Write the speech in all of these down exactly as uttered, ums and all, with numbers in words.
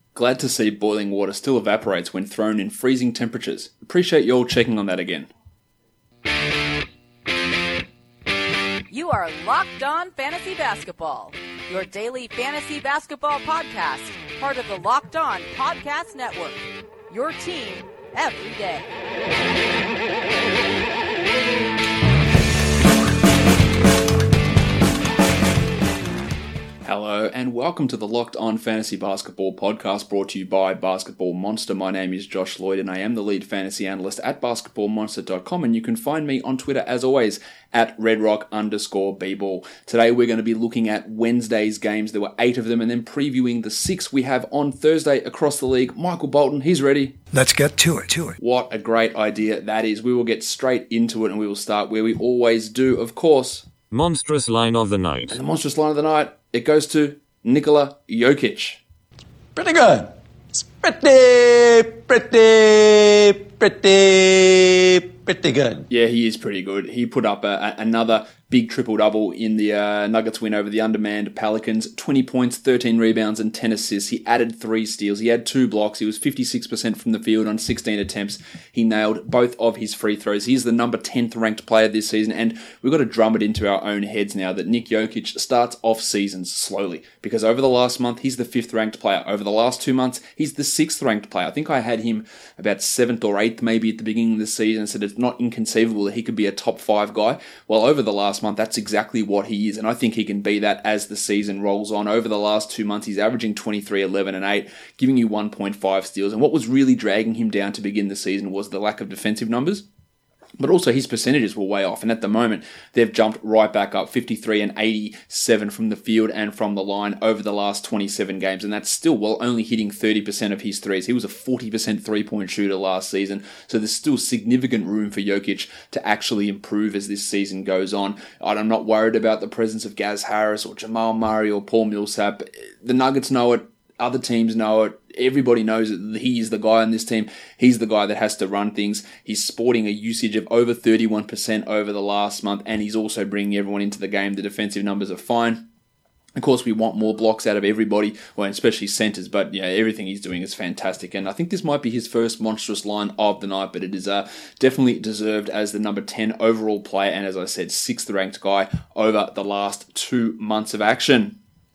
Glad to see boiling water still evaporates when thrown in freezing temperatures. Appreciate you all checking on that again. You are Locked On Fantasy Basketball, your daily fantasy basketball podcast, part of the Locked On Podcast Network. Your team every day. Hello and welcome to the Locked On Fantasy Basketball podcast brought to you by Basketball Monster. My name is Josh Lloyd and I am the lead fantasy analyst at basketball monster dot com, and you can find me on Twitter as always at redrock underscore bball. Today we're going to be looking at Wednesday's games. There were eight of them, and then previewing the six we have on Thursday across the league. Michael Bolton, he's ready. Let's get to it, to it. What a great idea that is. We will get straight into it and we will start where we always do, of course. Monstrous line of the night. And the monstrous line of the night, it goes to Nikola Jokic. Pretty good. It's pretty, pretty, pretty, pretty good. Yeah, he is pretty good. He put up a, a, another big triple-double in the uh, Nuggets win over the undermanned Pelicans. twenty points, thirteen rebounds, and ten assists. He added three steals. He had two blocks. He was fifty-six percent from the field on sixteen attempts. He nailed both of his free throws. He's the number tenth ranked player this season, and we've got to drum it into our own heads now that Nik Jokic starts off seasons slowly, because over the last month, he's the fifth ranked player. Over the last two months, he's the sixth ranked player. I think I had him about seventh or eighth maybe at the beginning of the season, and said it's not inconceivable that he could be a top five guy. Well, over the last month, that's exactly what he is, and I think he can be that as the season rolls on. Over the last two months, he's averaging twenty-three, eleven, and eight, giving you one point five steals, and what was really dragging him down to begin the season was the lack of defensive numbers. But also his percentages were way off, and at the moment they've jumped right back up, fifty-three and eighty-seven from the field and from the line over the last twenty-seven games, and that's still while only hitting thirty percent of his threes. He was a forty percent three-point shooter last season, so there's still significant room for Jokic to actually improve as this season goes on. I'm not worried about the presence of Gaz Harris or Jamal Murray or Paul Millsap. The Nuggets know it. Other teams know it. Everybody knows that he is the guy on this team. He's the guy that has to run things. He's sporting a usage of over thirty-one percent over the last month, and he's also bringing everyone into the game. The defensive numbers are fine. Of course, we want more blocks out of everybody, well, especially centers, but yeah, everything he's doing is fantastic. And I think this might be his first monstrous line of the night, but it is uh, definitely deserved as the number ten overall player, and as I said, sixth ranked guy over the last two months of action.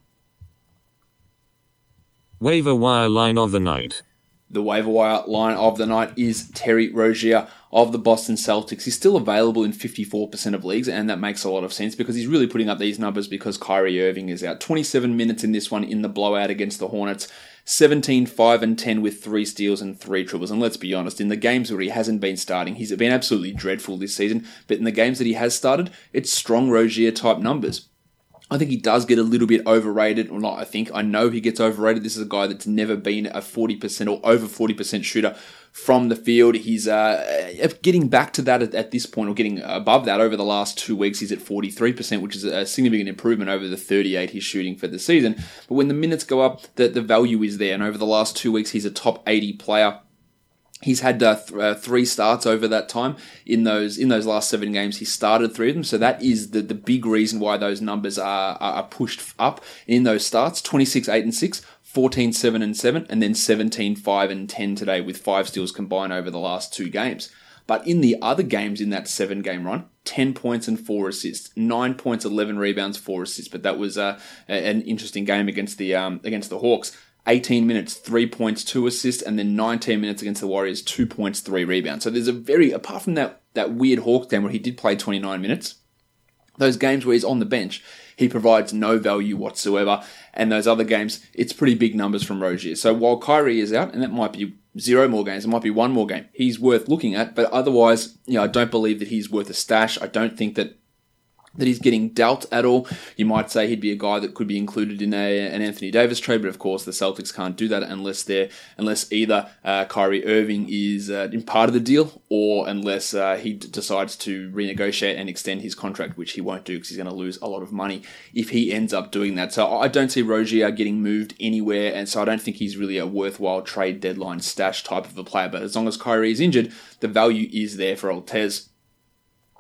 Waiver wire line of the night. The waiver wire line of the night is Terry Rozier of the Boston Celtics. He's still available in fifty-four percent of leagues, and that makes a lot of sense because he's really putting up these numbers because Kyrie Irving is out. twenty-seven minutes in this one in the blowout against the Hornets. seventeen, five, and ten with three steals and three triples. And let's be honest, in the games where he hasn't been starting, he's been absolutely dreadful this season. But in the games that he has started, it's strong Rozier type numbers. I think he does get a little bit overrated, or not I think, I know he gets overrated. This is a guy that's never been a forty percent or over forty percent shooter from the field. He's uh, getting back to that at, at this point, or getting above that over the last two weeks. He's at forty-three percent, which is a significant improvement over the thirty-eight he's shooting for the season. But when the minutes go up, the, the value is there, and over the last two weeks, he's a top eighty player. He's had uh, th- uh, three starts over that time. In those in those last seven games, he started three of them. So that is the, the big reason why those numbers are, are pushed up in those starts. twenty-six, eight, and six, fourteen, seven, and seven, and then seventeen, five, and ten today with five steals combined over the last two games. But in the other games in that seven-game run, ten points and four assists, nine points, eleven rebounds, four assists. But that was uh, an interesting game against the um, against the Hawks. eighteen minutes, three points, two assists, and then nineteen minutes against the Warriors, two points, three rebounds. So there's a very, apart from that that weird Hawks game where he did play twenty-nine minutes, those games where he's on the bench, he provides no value whatsoever. And those other games, it's pretty big numbers from Rozier. So while Kyrie is out, and that might be zero more games, it might be one more game, he's worth looking at. But otherwise, you know, I don't believe that he's worth a stash. I don't think that that he's getting dealt at all. You might say he'd be a guy that could be included in a, an Anthony Davis trade, but of course the Celtics can't do that unless they're unless either uh, Kyrie Irving is uh, in part of the deal, or unless uh, he d- decides to renegotiate and extend his contract, which he won't do because he's going to lose a lot of money if he ends up doing that. So I don't see Rozier getting moved anywhere, and so I don't think he's really a worthwhile trade deadline stash type of a player. But as long as Kyrie is injured, the value is there for Altez.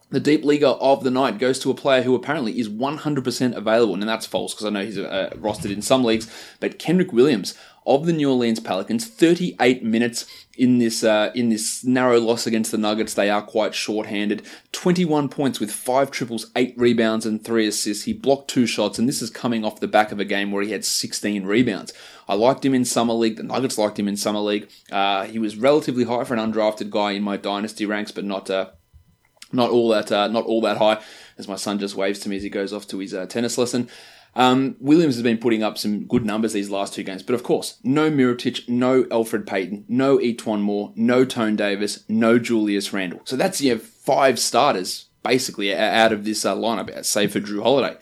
The deep leaguer of the night goes to a player who apparently is one hundred percent available, and that's false because I know he's uh, rostered in some leagues, but Kenrich Williams of the New Orleans Pelicans, thirty-eight minutes in this uh, in this narrow loss against the Nuggets. They are quite short-handed. twenty-one points with five triples, eight rebounds, and three assists. He blocked two shots, and this is coming off the back of a game where he had sixteen rebounds. I liked him in Summer League. The Nuggets liked him in Summer League. Uh, he was relatively high for an undrafted guy in my dynasty ranks, but not... Uh, Not all that, uh, not all that high, as my son just waves to me as he goes off to his uh, tennis lesson. Um, Williams has been putting up some good numbers these last two games, but of course, no Mirotic, no Alfred Payton, no Etuan Moore, no Tone Davis, no Julius Randle. So that's you know, five starters basically out of this uh, lineup, save for Drew Holiday.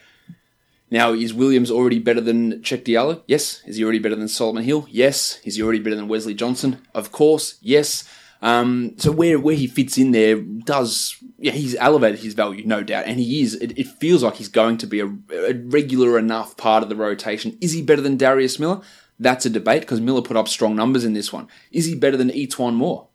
Now, is Williams already better than Cheick Diallo? Yes. Is he already better than Solomon Hill? Yes. Is he already better than Wesley Johnson? Of course, yes. Um, so where where he fits in there does, yeah, he's elevated his value, no doubt, and he is. It, it feels like he's going to be a, a regular enough part of the rotation. Is he better than Darius Miller? That's a debate because Miller put up strong numbers in this one. Is he better than Etuan Moore?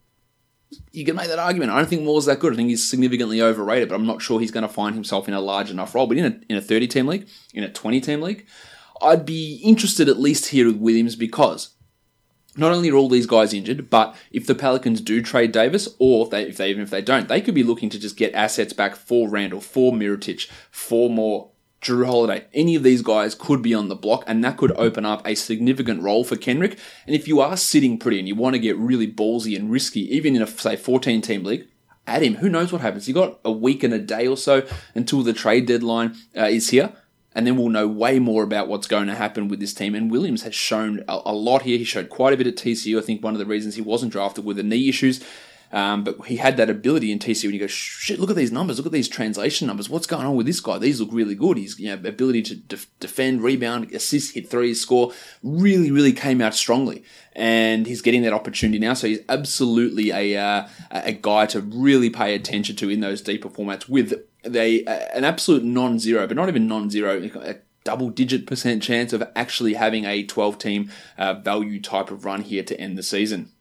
You can make that argument. I don't think Moore's that good. I think he's significantly overrated, but I'm not sure he's going to find himself in a large enough role. But in a in a thirty-team league, in a twenty-team league, I'd be interested at least here with Williams because not only are all these guys injured, but if the Pelicans do trade Davis, or if they, if they even if they don't, they could be looking to just get assets back for Randall, for Mirotic, for Moore, Drew Holiday. Any of these guys could be on the block, and that could open up a significant role for Kenrich. And if you are sitting pretty and you want to get really ballsy and risky, even in a, say, fourteen-team league, add him. Who knows what happens? You got a week and a day or so until the trade deadline uh, is here. And then we'll know way more about what's going to happen with this team. And Williams has shown a, a lot here. He showed quite a bit at T C U. I think one of the reasons he wasn't drafted were the knee issues. Um, but he had that ability in T C U. And you go, shit, look at these numbers. Look at these translation numbers. What's going on with this guy? These look really good. His you know, ability to def- defend, rebound, assist, hit threes, score really, really came out strongly. And he's getting that opportunity now. So he's absolutely a uh, a guy to really pay attention to in those deeper formats with they an absolute non-zero, but not even non-zero, a double-digit percent chance of actually having a twelve-team uh, value type of run here to end the season.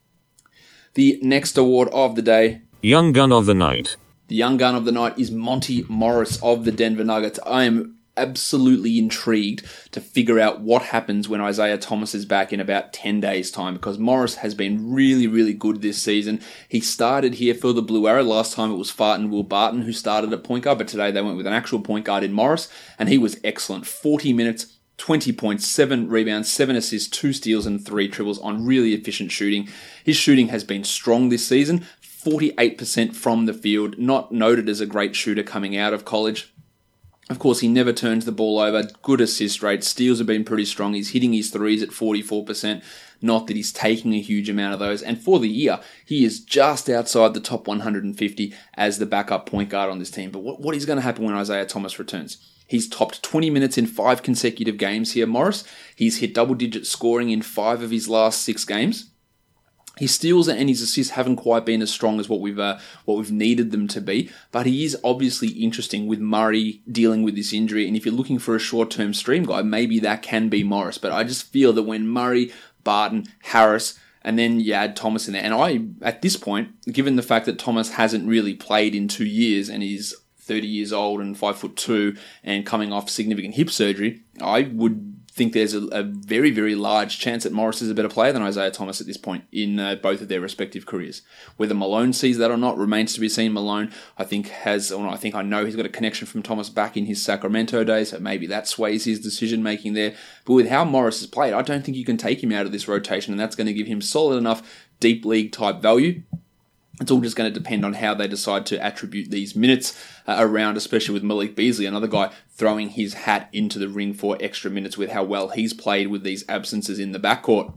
The next award of the day, Young Gun of the Night. The Young Gun of the Night is Monty Morris of the Denver Nuggets. I am absolutely intrigued to figure out what happens when Isaiah Thomas is back in about ten days' time, because Morris has been really, really good this season. He started here for the Blue Arrow. Last time it was Fart and Will Barton who started at point guard, but today they went with an actual point guard in Morris, and he was excellent. forty minutes, twenty points, seven rebounds, seven assists, two steals, and three triples on really efficient shooting. His shooting has been strong this season, forty-eight percent from the field, not noted as a great shooter coming out of college. Of course, he never turns the ball over. Good assist rate. Steals have been pretty strong. He's hitting his threes at forty-four percent. Not that he's taking a huge amount of those. And for the year, he is just outside the top one hundred fifty as the backup point guard on this team. But what, what is going to happen when Isaiah Thomas returns? He's topped twenty minutes in five consecutive games here, Morris. He's hit double-digit scoring in five of his last six games. His steals and his assists haven't quite been as strong as what we've uh, what we've needed them to be, but he is obviously interesting with Murray dealing with this injury. And if you're looking for a short-term stream guy, maybe that can be Morris. But I just feel that when Murray, Barton, Harris, and then you add Thomas in there, and I, at this point, given the fact that Thomas hasn't really played in two years and he's thirty years old and five foot two and coming off significant hip surgery, I would think there's a, a very, very large chance that Morris is a better player than Isaiah Thomas at this point in uh, both of their respective careers. Whether Malone sees that or not remains to be seen. Malone, I think, has, or I think I know he's got a connection from Thomas back in his Sacramento days, so maybe that sways his decision-making there. But with how Morris has played, I don't think you can take him out of this rotation, and that's going to give him solid enough deep league type value. It's all just going to depend on how they decide to attribute these minutes uh, around, especially with Malik Beasley, another guy throwing his hat into the ring for extra minutes with how well he's played with these absences in the backcourt.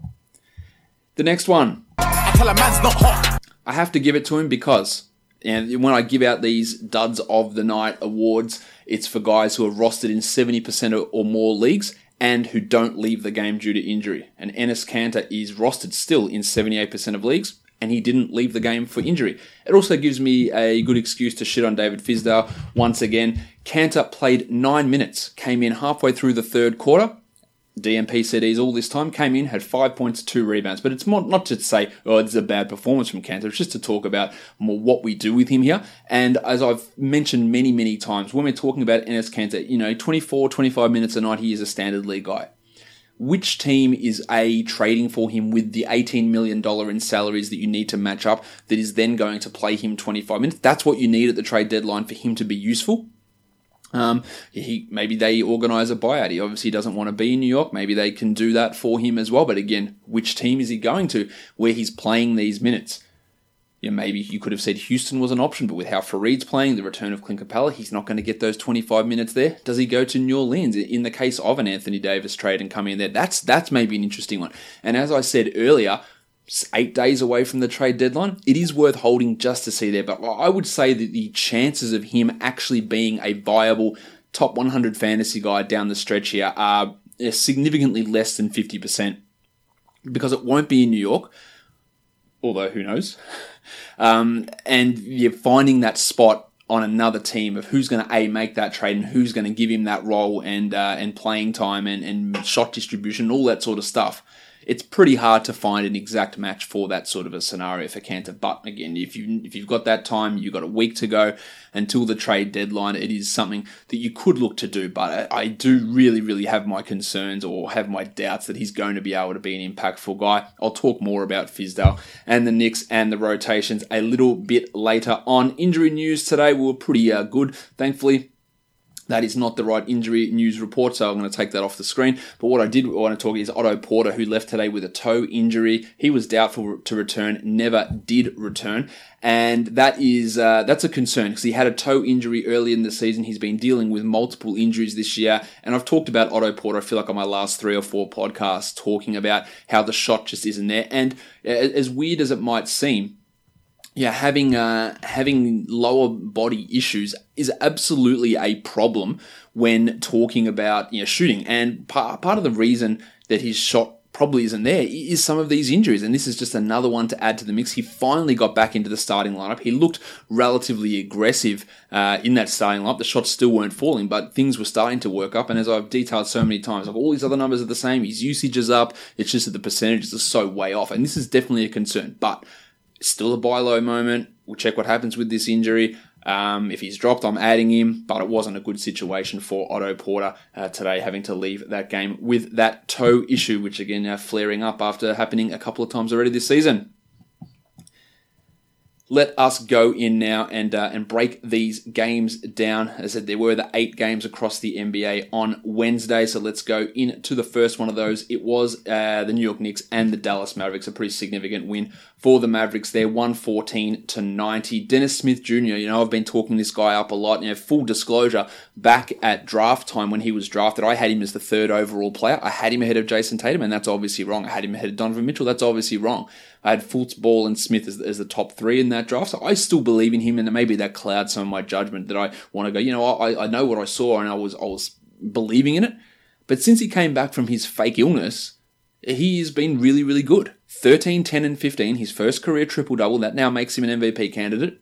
The next one. I tell a man's not hot. I have to give it to him because and when I give out these Duds of the Night awards, it's for guys who are rostered in seventy percent or more leagues and who don't leave the game due to injury. And Enes Kanter is rostered still in seventy-eight percent of leagues, and he didn't leave the game for injury. It also gives me a good excuse to shit on David Fizdale once again. Kanter played nine minutes, came in halfway through the third quarter, D M P C Ds all this time, came in, had five points, two rebounds. But it's more, not to say, oh, it's a bad performance from Kanter. It's just to talk about more what we do with him here. And as I've mentioned many, many times, when we're talking about Enes Kanter, you know, twenty-four, twenty-five minutes a night, he is a standard league guy. Which team is A, trading for him with the eighteen million dollars in salaries that you need to match up that is then going to play him twenty-five minutes? That's what you need at the trade deadline for him to be useful. Um, he maybe they organise a buyout. He obviously doesn't want to be in New York. Maybe they can do that for him as well. But again, which team is he going to where he's playing these minutes? Yeah, maybe you could have said Houston was an option, but with how Fareed's playing, the return of Clint Capella, he's not going to get those twenty-five minutes there. Does he go to New Orleans in the case of an Anthony Davis trade and come in there? That's that's maybe an interesting one. And as I said earlier, eight days away from the trade deadline, it is worth holding just to see there. But I would say that the chances of him actually being a viable top one hundred fantasy guy down the stretch here are significantly less than fifty percent because it won't be in New York, although who knows. Um, and you're finding that spot on another team of who's going to A, make that trade and who's going to give him that role and uh, and playing time and, and shot distribution, all that sort of stuff. It's pretty hard to find an exact match for that sort of a scenario for Kanter. But again, if you if you've got that time, you've got a week to go until the trade deadline. It is something that you could look to do. But I, I do really, really have my concerns or have my doubts that he's going to be able to be an impactful guy. I'll talk more about Fizdale and the Knicks and the rotations a little bit later on. Injury news today we were pretty uh, good, thankfully. That is not the right injury news report, so I'm going to take that off the screen. But what I did want to talk is Otto Porter, who left today with a toe injury. He was doubtful to return, never did return. And that is uh, that's a concern because he had a toe injury early in the season. He's been dealing with multiple injuries this year. And I've talked about Otto Porter, I feel like on my last three or four podcasts, talking about how the shot just isn't there. And as weird as it might seem, yeah, having uh, having lower body issues is absolutely a problem when talking about you know shooting. And part part of the reason that his shot probably isn't there is some of these injuries, and this is just another one to add to the mix. He finally got back into the starting lineup. He looked relatively aggressive uh, in that starting lineup. The shots still weren't falling, but things were starting to work up. And as I've detailed so many times, like all these other numbers are the same. His usage is up. It's just that the percentages are so way off, and this is definitely a concern. But still a buy low moment. We'll check what happens with this injury. Um, if he's dropped, I'm adding him, but it wasn't a good situation for Otto Porter uh, today, having to leave that game with that toe issue, which again now flaring up after happening a couple of times already this season. Let us go in now and uh, and break these games down. As I said, there were the eight games across the N B A on Wednesday, so let's go into the first one of those. It was uh, the New York Knicks and the Dallas Mavericks, a pretty significant win for the Mavericks there, one fourteen to ninety. Dennis Smith Junior, you know, I've been talking this guy up a lot. You know, full disclosure, back at draft time when he was drafted, I had him as the third overall player. I had him ahead of Jason Tatum, and that's obviously wrong. I had him ahead of Donovan Mitchell. That's obviously wrong. I had Fultz, Ball, and Smith as, as the top three in that draft. So I still believe in him, and maybe that clouds some of my judgment that I want to go, you know, I, I know what I saw, and I was I was believing in it. But since he came back from his fake illness, he has been really, really good. thirteen, ten, and fifteen, his first career triple-double. That now makes him an M V P candidate.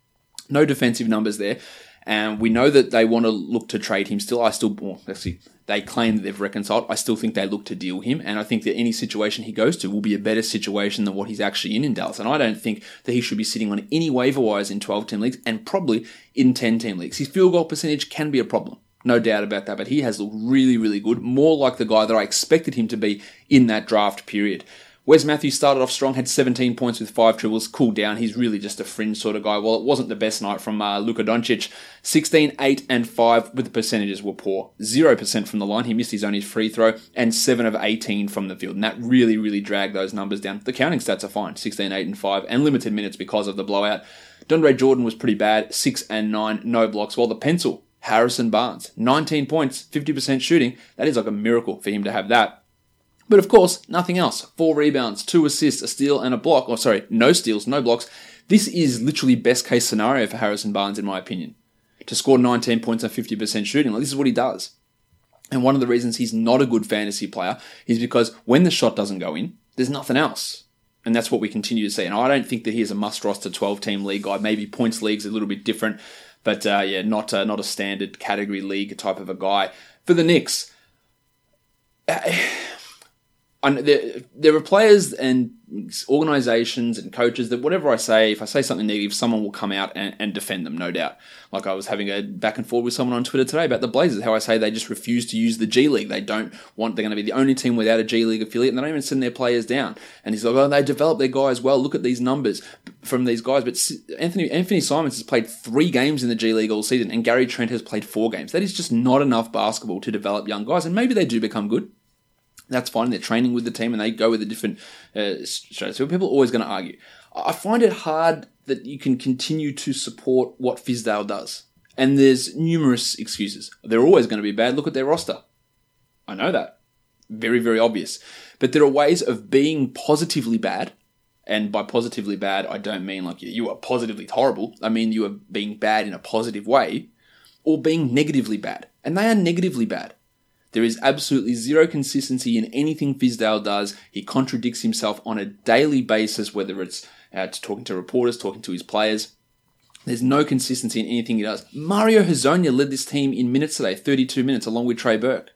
No defensive numbers there. And we know that they want to look to trade him still. I still, well, actually, they claim that they've reconciled. I still think they look to deal him. And I think that any situation he goes to will be a better situation than what he's actually in in Dallas. And I don't think that he should be sitting on any waiver wires in twelve-team leagues and probably in ten-team leagues. His field goal percentage can be a problem. No doubt about that. But he has looked really, really good. More like the guy that I expected him to be in that draft period. Wes Matthews started off strong, had seventeen points with five triples, cooled down. He's really just a fringe sort of guy. Well, it wasn't the best night from uh, Luka Doncic. sixteen, eight, and five, but the percentages were poor. zero percent from the line. He missed his only free throw, and seven of eighteen from the field. And that really, really dragged those numbers down. The counting stats are fine. sixteen, eight, and five, and limited minutes because of the blowout. DeAndre Jordan was pretty bad. six and nine, no blocks. While the pencil, Harrison Barnes, nineteen points, fifty percent shooting. That is like a miracle for him to have that. But of course, nothing else. Four rebounds, two assists, a steal, and a block. Or sorry, no steals, no blocks. This is literally best case scenario for Harrison Barnes, in my opinion. To score nineteen points and fifty percent shooting. Like, this is what he does. And one of the reasons he's not a good fantasy player is because when the shot doesn't go in, there's nothing else. And that's what we continue to see. And I don't think that he is a must-roster twelve-team league guy. Maybe points league's a little bit different. But uh, yeah, not, uh, not a standard category league type of a guy. For the Knicks, And there, there are players and organisations and coaches that whatever I say, if I say something negative, someone will come out and, and defend them, no doubt. Like I was having a back and forth with someone on Twitter today about the Blazers, how I say they just refuse to use the G League. They don't want, they're going to be the only team without a G League affiliate, and they don't even send their players down. And he's like, oh, they develop their guys well. Look at these numbers from these guys. But Anthony Anthony Simons has played three games in the G League all season, and Gary Trent has played four games. That is just not enough basketball to develop young guys, and maybe they do become good. That's fine. They're training with the team and they go with a different uh, strategy. So people are always going to argue. I find it hard that you can continue to support what Fizdale does. And there's numerous excuses. They're always going to be bad. Look at their roster. I know that. Very, very obvious. But there are ways of being positively bad. And by positively bad, I don't mean like you are positively horrible. I mean you are being bad in a positive way. Or being negatively bad. And they are negatively bad. There is absolutely zero consistency in anything Fizdale does. He contradicts himself on a daily basis, whether it's uh, talking to reporters, talking to his players. There's no consistency in anything he does. Mario Hezonja led this team in minutes today, thirty-two minutes, along with Trey Burke.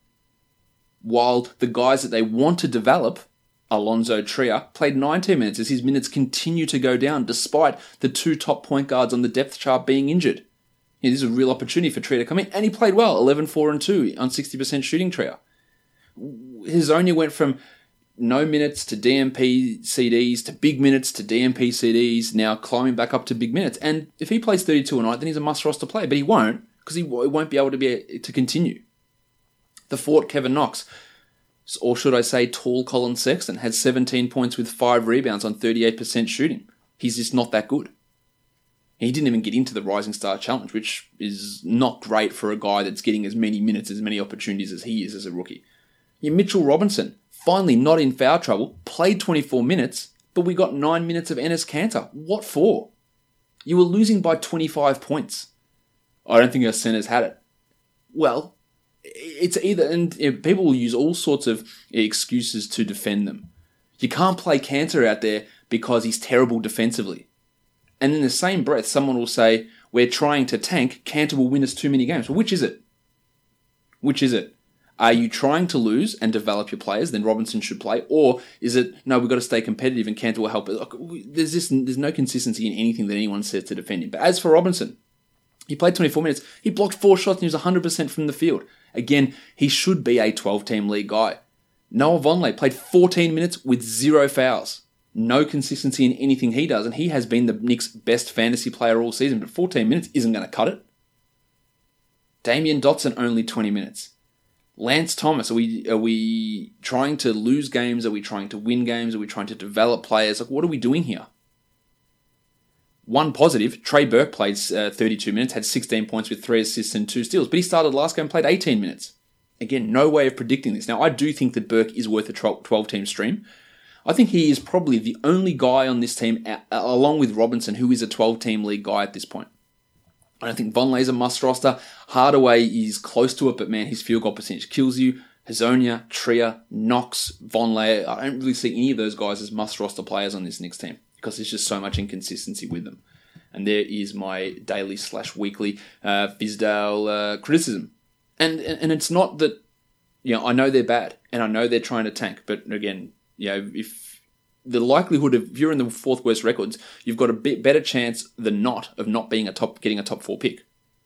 While the guys that they want to develop, Alonzo Trier, played nineteen minutes as his minutes continue to go down despite the two top point guards on the depth chart being injured. Yeah, this is a real opportunity for Trier to come in, and he played well, eleven, four, and two on sixty percent shooting Trier. Hezonja went from no minutes to D M P C Ds to big minutes to D M P C Ds, now climbing back up to big minutes. And if he plays thirty-two a night, then he's a must-roster player, but he won't, because he won't be able to be to continue. The Fort Kevin Knox, or should I say tall Colin Sexton, had seventeen points with five rebounds on thirty-eight percent shooting. He's just not that good. He didn't even get into the Rising Star Challenge, which is not great for a guy that's getting as many minutes, as many opportunities as he is as a rookie. Yeah, Mitchell Robinson, finally not in foul trouble, played twenty-four minutes, but we got nine minutes of Enes Kanter. What for? You were losing by twenty-five points. I don't think our centers had it. Well, it's either, and people will use all sorts of excuses to defend them. You can't play Kanter out there because he's terrible defensively. And in the same breath, someone will say, we're trying to tank, Kanter will win us too many games. Well, which is it? Which is it? Are you trying to lose and develop your players, then Robinson should play? Or is it, no, we've got to stay competitive and Kanter will help? Look, there's, this, there's no consistency in anything that anyone says to defend him. But as for Robinson, he played twenty-four minutes. He blocked four shots and he was one hundred percent from the field. Again, he should be a twelve-team league guy. Noah Vonleh played fourteen minutes with zero fouls. No consistency in anything he does, and he has been the Knicks' best fantasy player all season, but fourteen minutes isn't going to cut it. Damian Dotson, only twenty minutes. Lance Thomas, are we are we trying to lose games? Are we trying to win games? Are we trying to develop players? Like, what are we doing here? One positive, Trey Burke played uh, thirty-two minutes, had sixteen points with three assists and two steals, but he started last game and played eighteen minutes. Again, no way of predicting this. Now, I do think that Burke is worth a twelve-team stream. I think he is probably the only guy on this team, along with Robinson, who is a twelve-team league guy at this point. I don't think Vonleh is a must-roster. Hardaway is close to it, but man, his field goal percentage kills you. Hezonja, Trier, Knox, Vonleh, I don't really see any of those guys as must-roster players on this Knicks team because there's just so much inconsistency with them. And there is my daily slash weekly uh, Fizdale uh, criticism. And, and and it's not that, you know, I know they're bad and I know they're trying to tank, but again, you know, if the likelihood of, if you're in the fourth worst records, you've got a bit better chance than not of not being a top, getting a top four pick.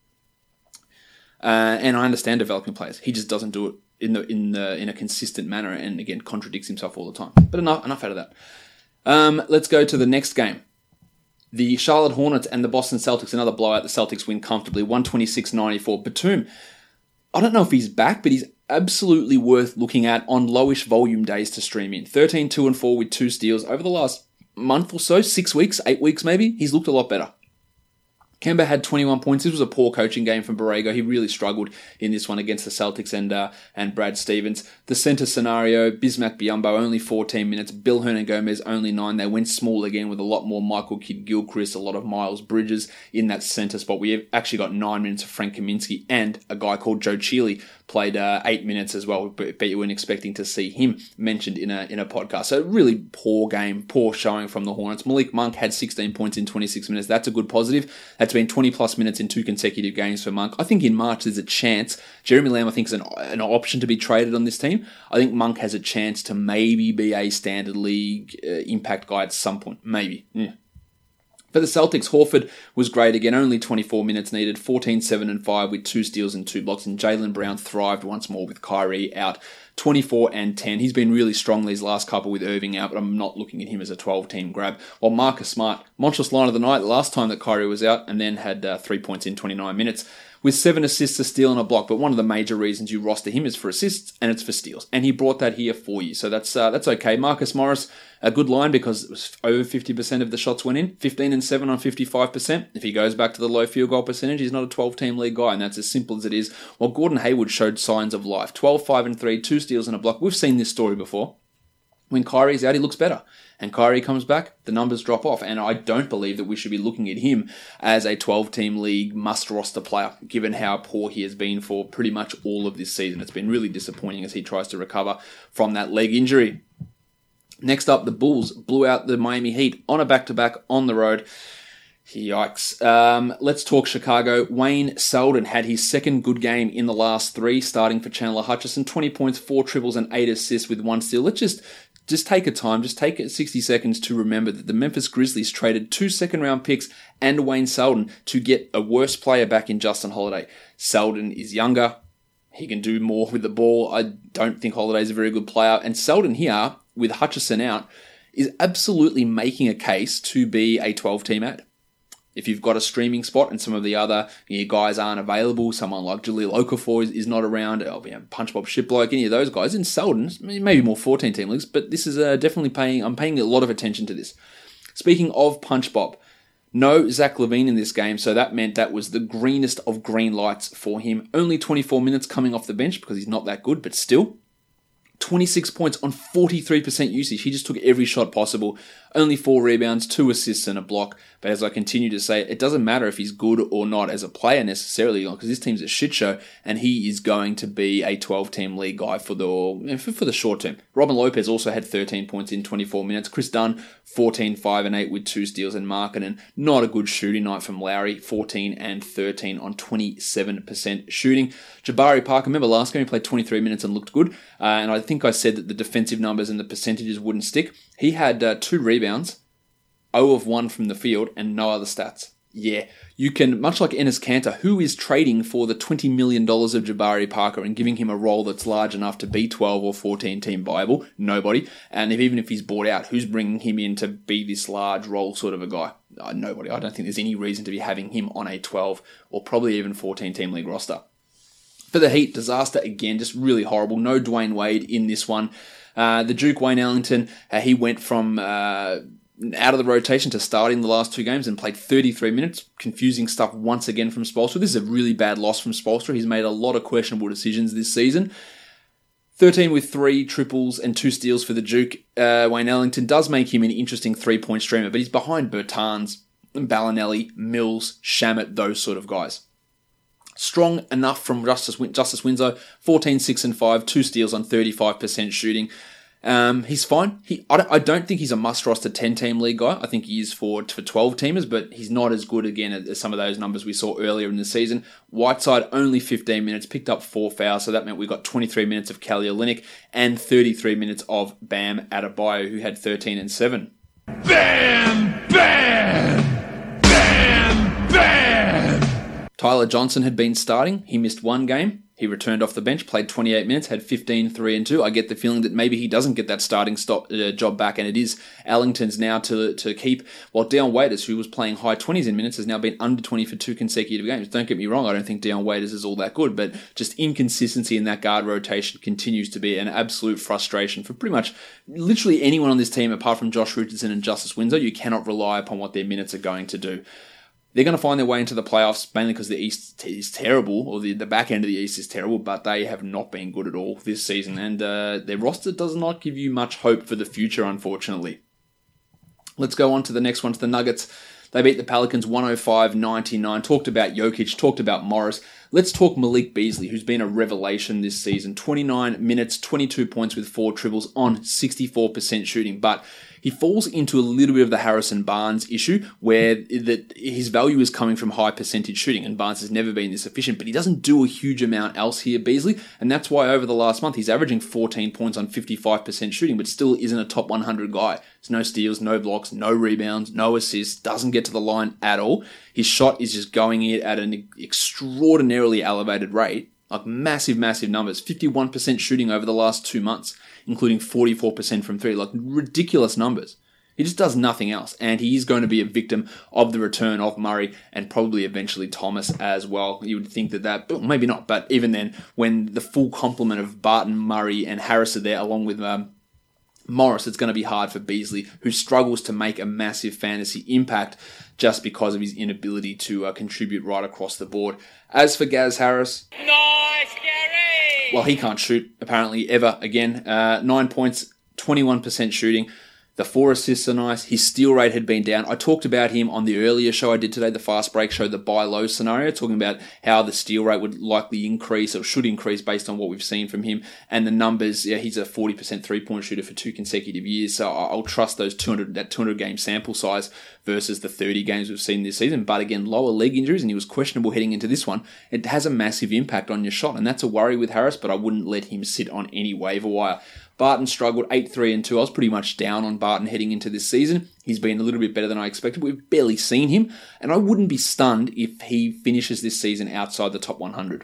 Uh, and I understand developing players. He just doesn't do it in the in the in a consistent manner, and again contradicts himself all the time. But enough enough out of that. Um, let's go to the next game. The Charlotte Hornets and the Boston Celtics. Another blowout. The Celtics win comfortably, one twenty-six ninety-four. Batum, I don't know if he's back, but he's absolutely worth looking at on lowish volume days to stream in. thirteen, two, and four with two steals. Over the last month or so, six weeks, eight weeks maybe, he's looked a lot better. Kemba had twenty-one points. This was a poor coaching game from Borrego. He really struggled in this one against the Celtics and uh, and Brad Stevens. The center scenario, Bismack Biyombo, only fourteen minutes. Bill Hernangomez, only nine. They went small again with a lot more Michael Kidd-Gilchrist, a lot of Miles Bridges in that center spot. We have actually got nine minutes of Frank Kaminsky and a guy called Joe Cheeley played uh, eight minutes as well, but, but you weren't expecting to see him mentioned in a in a podcast. So really poor game, poor showing from the Hornets. Malik Monk had sixteen points in twenty-six minutes. That's a good positive. That's been twenty plus minutes in two consecutive games for Monk. I think in March there's a chance. Jeremy Lamb, I think, is an, an option to be traded on this team. I think Monk has a chance to maybe be a standard league uh, impact guy at some point. Maybe. Yeah. For the Celtics, Horford was great again, only twenty-four minutes needed, fourteen, seven, and five with two steals and two blocks, and Jaylen Brown thrived once more with Kyrie out, twenty-four and ten. He's been really strong these last couple with Irving out, but I'm not looking at him as a twelve-team grab. While Marcus Smart, monstrous line of the night, the last time that Kyrie was out, and then had uh, three points in twenty-nine minutes, with seven assists, a steal, and a block. But one of the major reasons you roster him is for assists, and it's for steals. And he brought that here for you, so that's uh, that's okay. Marcus Morris, a good line because it was over fifty percent of the shots went in, fifteen and seven on fifty-five percent. If he goes back to the low field goal percentage, he's not a twelve-team league guy, and that's as simple as it is. While Gordon Hayward showed signs of life, twelve, five, and three, two steals and a block. We've seen this story before. When Kyrie's out, he looks better. And Kyrie comes back, the numbers drop off. And I don't believe that we should be looking at him as a twelve-team league must-roster player, given how poor he has been for pretty much all of this season. It's been really disappointing as he tries to recover from that leg injury. Next up, the Bulls blew out the Miami Heat on a back-to-back on the road. Yikes. Um, let's talk Chicago. Wayne Selden had his second good game in the last three, starting for Chandler Hutchison. twenty points, four triples, and eight assists with one steal. Let's just... Just take a time, just take sixty seconds to remember that the Memphis Grizzlies traded two second-round picks and Wayne Selden to get a worse player back in Justin Holiday. Selden is younger. He can do more with the ball. I don't think Holiday's a very good player. And Selden here, with Hutchison out, is absolutely making a case to be a twelve-team ad. If you've got a streaming spot and some of the other you know, guys aren't available, someone like Jahlil Okafor is, is not around, or you know, Punch Bob Shipbloke, any of those guys, in Selden, maybe more fourteen-team leagues, but this is uh, definitely paying, I'm paying a lot of attention to this. Speaking of Punch Bob, no Zach LaVine in this game, so that meant that was the greenest of green lights for him. Only twenty-four minutes coming off the bench because he's not that good, but still. twenty-six points on forty-three percent usage. He just took every shot possible. Only four rebounds, two assists and a block. But as I continue to say, it doesn't matter if he's good or not as a player necessarily, because this team's a shit show, and he is going to be a twelve-team league guy for the for the short term. Robin Lopez also had thirteen points in twenty-four minutes. Chris Dunn, fourteen, five, and eight with two steals and Markkanen. Not a good shooting night from Lowry, fourteen and thirteen on twenty-seven percent shooting. Jabari Parker, remember last game he played twenty-three minutes and looked good, uh, and I think I said that the defensive numbers and the percentages wouldn't stick. He had uh, two rebounds, zero of one from the field, and no other stats. Yeah, you can, much like Enes Kanter, who is trading for the twenty million dollars of Jabari Parker and giving him a role that's large enough to be twelve or fourteen team viable? Nobody. And if, even if he's bought out, who's bringing him in to be this large role sort of a guy? Uh, nobody. I don't think there's any reason to be having him on a twelve or probably even fourteen team league roster. For the Heat, disaster again, just really horrible. No Dwayne Wade in this one. Uh, the Duke, Wayne Ellington, uh, he went from uh, out of the rotation to starting the last two games and played thirty-three minutes. Confusing stuff once again from Spoelstra. This is a really bad loss from Spoelstra. He's made a lot of questionable decisions this season. thirteen with three triples and two steals for the Duke. Uh, Wayne Ellington does make him an interesting three-point streamer, but he's behind Bertans, Ballinelli, Mills, Shamet, those sort of guys. Strong enough from Justice, Win- Justice Winslow, fourteen, six, and five, two steals on thirty-five percent shooting. Um, he's fine. He, I, don't, I don't think he's a must-roster ten-team league guy. I think he is for, for twelve-teamers, but he's not as good, again, as, as some of those numbers we saw earlier in the season. Whiteside, only fifteen minutes, picked up four fouls, so that meant we got twenty-three minutes of Kelly Olynyk and thirty-three minutes of Bam Adebayo, who had thirteen and seven. Bam! Bam! Bam! Bam! Tyler Johnson had been starting. He missed one game. He returned off the bench, played twenty-eight minutes, had fifteen, three, and two. I get the feeling that maybe he doesn't get that starting stop, uh, job back, and it is Ellington's now to to keep. While Dion Waiters, who was playing high twenties in minutes, has now been under twenty for two consecutive games. Don't get me wrong, I don't think Dion Waiters is all that good, but just inconsistency in that guard rotation continues to be an absolute frustration for pretty much literally anyone on this team apart from Josh Richardson and Justice Winslow. You cannot rely upon what their minutes are going to do. They're going to find their way into the playoffs, mainly because the East is terrible, or the, the back end of the East is terrible, but they have not been good at all this season, and uh, their roster does not give you much hope for the future, unfortunately. Let's go on to the next one, to the Nuggets. They beat the Pelicans one oh five ninety-nine. Talked about Jokic, talked about Morris. Let's talk Malik Beasley, who's been a revelation this season. twenty-nine minutes, twenty-two points with four triples on sixty-four percent shooting. But he falls into a little bit of the Harrison Barnes issue where that his value is coming from high percentage shooting, and Barnes has never been this efficient, but he doesn't do a huge amount else here, Beasley, and that's why over the last month he's averaging fourteen points on fifty-five percent shooting, but still isn't a top one hundred guy. There's no steals, no blocks, no rebounds, no assists, doesn't get to the line at all. His shot is just going in at an extraordinarily elevated rate, like massive, massive numbers. fifty-one percent shooting over the last two months, including forty-four percent from three, like ridiculous numbers. He just does nothing else, and he is going to be a victim of the return of Murray and probably eventually Thomas as well. You would think that that, well, maybe not, but even then, when the full complement of Barton, Murray, and Harris are there, along with um, Morris, it's going to be hard for Beasley, who struggles to make a massive fantasy impact just because of his inability to uh, contribute right across the board. As for Gaz Harris, Nice, Gary! well, he can't shoot, apparently, ever again. Uh, nine points, twenty-one percent shooting. The four assists are nice. His steal rate had been down. I talked about him on the earlier show I did today, the Fast Break show, the buy low scenario, talking about how the steal rate would likely increase or should increase based on what we've seen from him. And the numbers, yeah, he's a forty percent three-point shooter for two consecutive years. So I'll trust those two hundred, that two hundred game sample size versus the thirty games we've seen this season. But again, lower leg injuries, and he was questionable heading into this one. It has a massive impact on your shot, and that's a worry with Harris, but I wouldn't let him sit on any waiver wire. Barton struggled eight three and two. I was pretty much down on Barton heading into this season. He's been a little bit better than I expected. We've barely seen him, and I wouldn't be stunned if he finishes this season outside the top one hundred.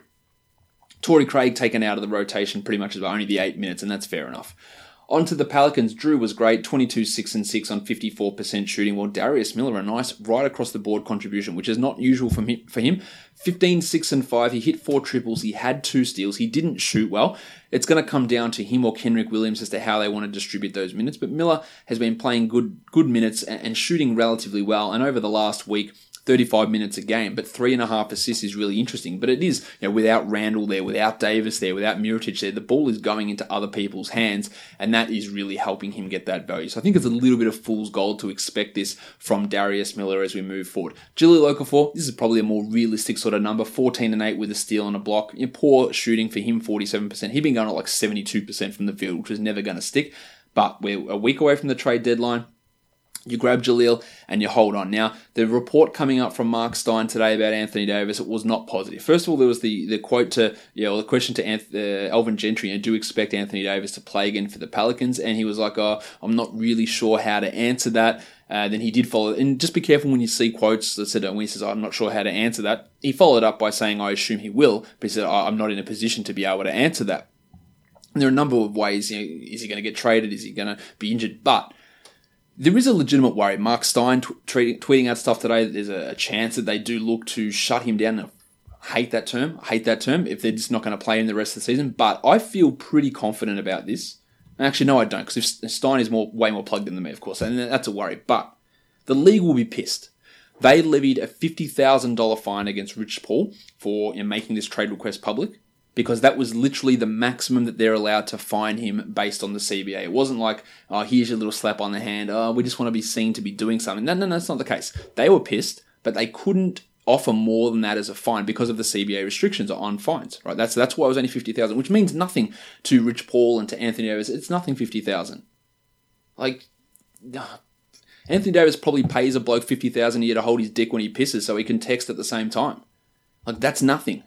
Torrey Craig taken out of the rotation pretty much about only the eight minutes, and that's fair enough. On to the Pelicans. Drew was great, twenty-two six and six on fifty-four percent shooting, while Darius Miller, a nice right across the board contribution, which is not usual for him. For him. fifteen six and five, he hit four triples, he had two steals, he didn't shoot well. It's going to come down to him or Kenrick Williams as to how they want to distribute those minutes, but Miller has been playing good good minutes and, and shooting relatively well, and over the last week, thirty-five minutes a game, but three and a half assists is really interesting. But it is, you know, without Randall there, without Davis there, without Mirotic there, the ball is going into other people's hands, and that is really helping him get that value. So I think it's a little bit of fool's gold to expect this from Darius Miller as we move forward. Jahlil Okafor, this is probably a more realistic sort of number, fourteen and eight with a steal and a block. You know, poor shooting for him, forty-seven percent. He'd been going at like seventy-two percent from the field, which was never going to stick. But we're a week away from the trade deadline. You grab Jahlil and you hold on. Now, the report coming up from Mark Stein today about Anthony Davis, it was not positive. First of all, there was the, the quote to, you know, the question to Anth- uh, Elvin Gentry, you know, do expect Anthony Davis to play again for the Pelicans? And he was like, oh, I'm not really sure how to answer that. Uh, then he did follow, and just be careful when you see quotes that said, when he says, oh, I'm not sure how to answer that. He followed up by saying, I assume he will, but he said, oh, I'm not in a position to be able to answer that. And there are a number of ways, you know, is he going to get traded? Is he going to be injured? But there is a legitimate worry. Mark Stein t- tweeting out stuff today that there's a, a chance that they do look to shut him down. I hate that term. I hate that term if they're just not going to play him the rest of the season. But I feel pretty confident about this. Actually, no, I don't, because if Stein is more way more plugged in than me, of course, and that's a worry. But the league will be pissed. They levied a fifty thousand dollars fine against Rich Paul for, you know, making this trade request public, because that was literally the maximum that they're allowed to fine him based on the C B A. It wasn't like, oh, here's your little slap on the hand, oh, we just want to be seen to be doing something. No, no, no, that's not the case. They were pissed, but they couldn't offer more than that as a fine because of the C B A restrictions on fines, right? That's that's why it was only fifty thousand dollars, which means nothing to Rich Paul and to Anthony Davis. It's nothing, fifty thousand dollars. Like, Anthony Davis probably pays a bloke fifty thousand dollars a year to hold his dick when he pisses so he can text at the same time. Like, that's nothing.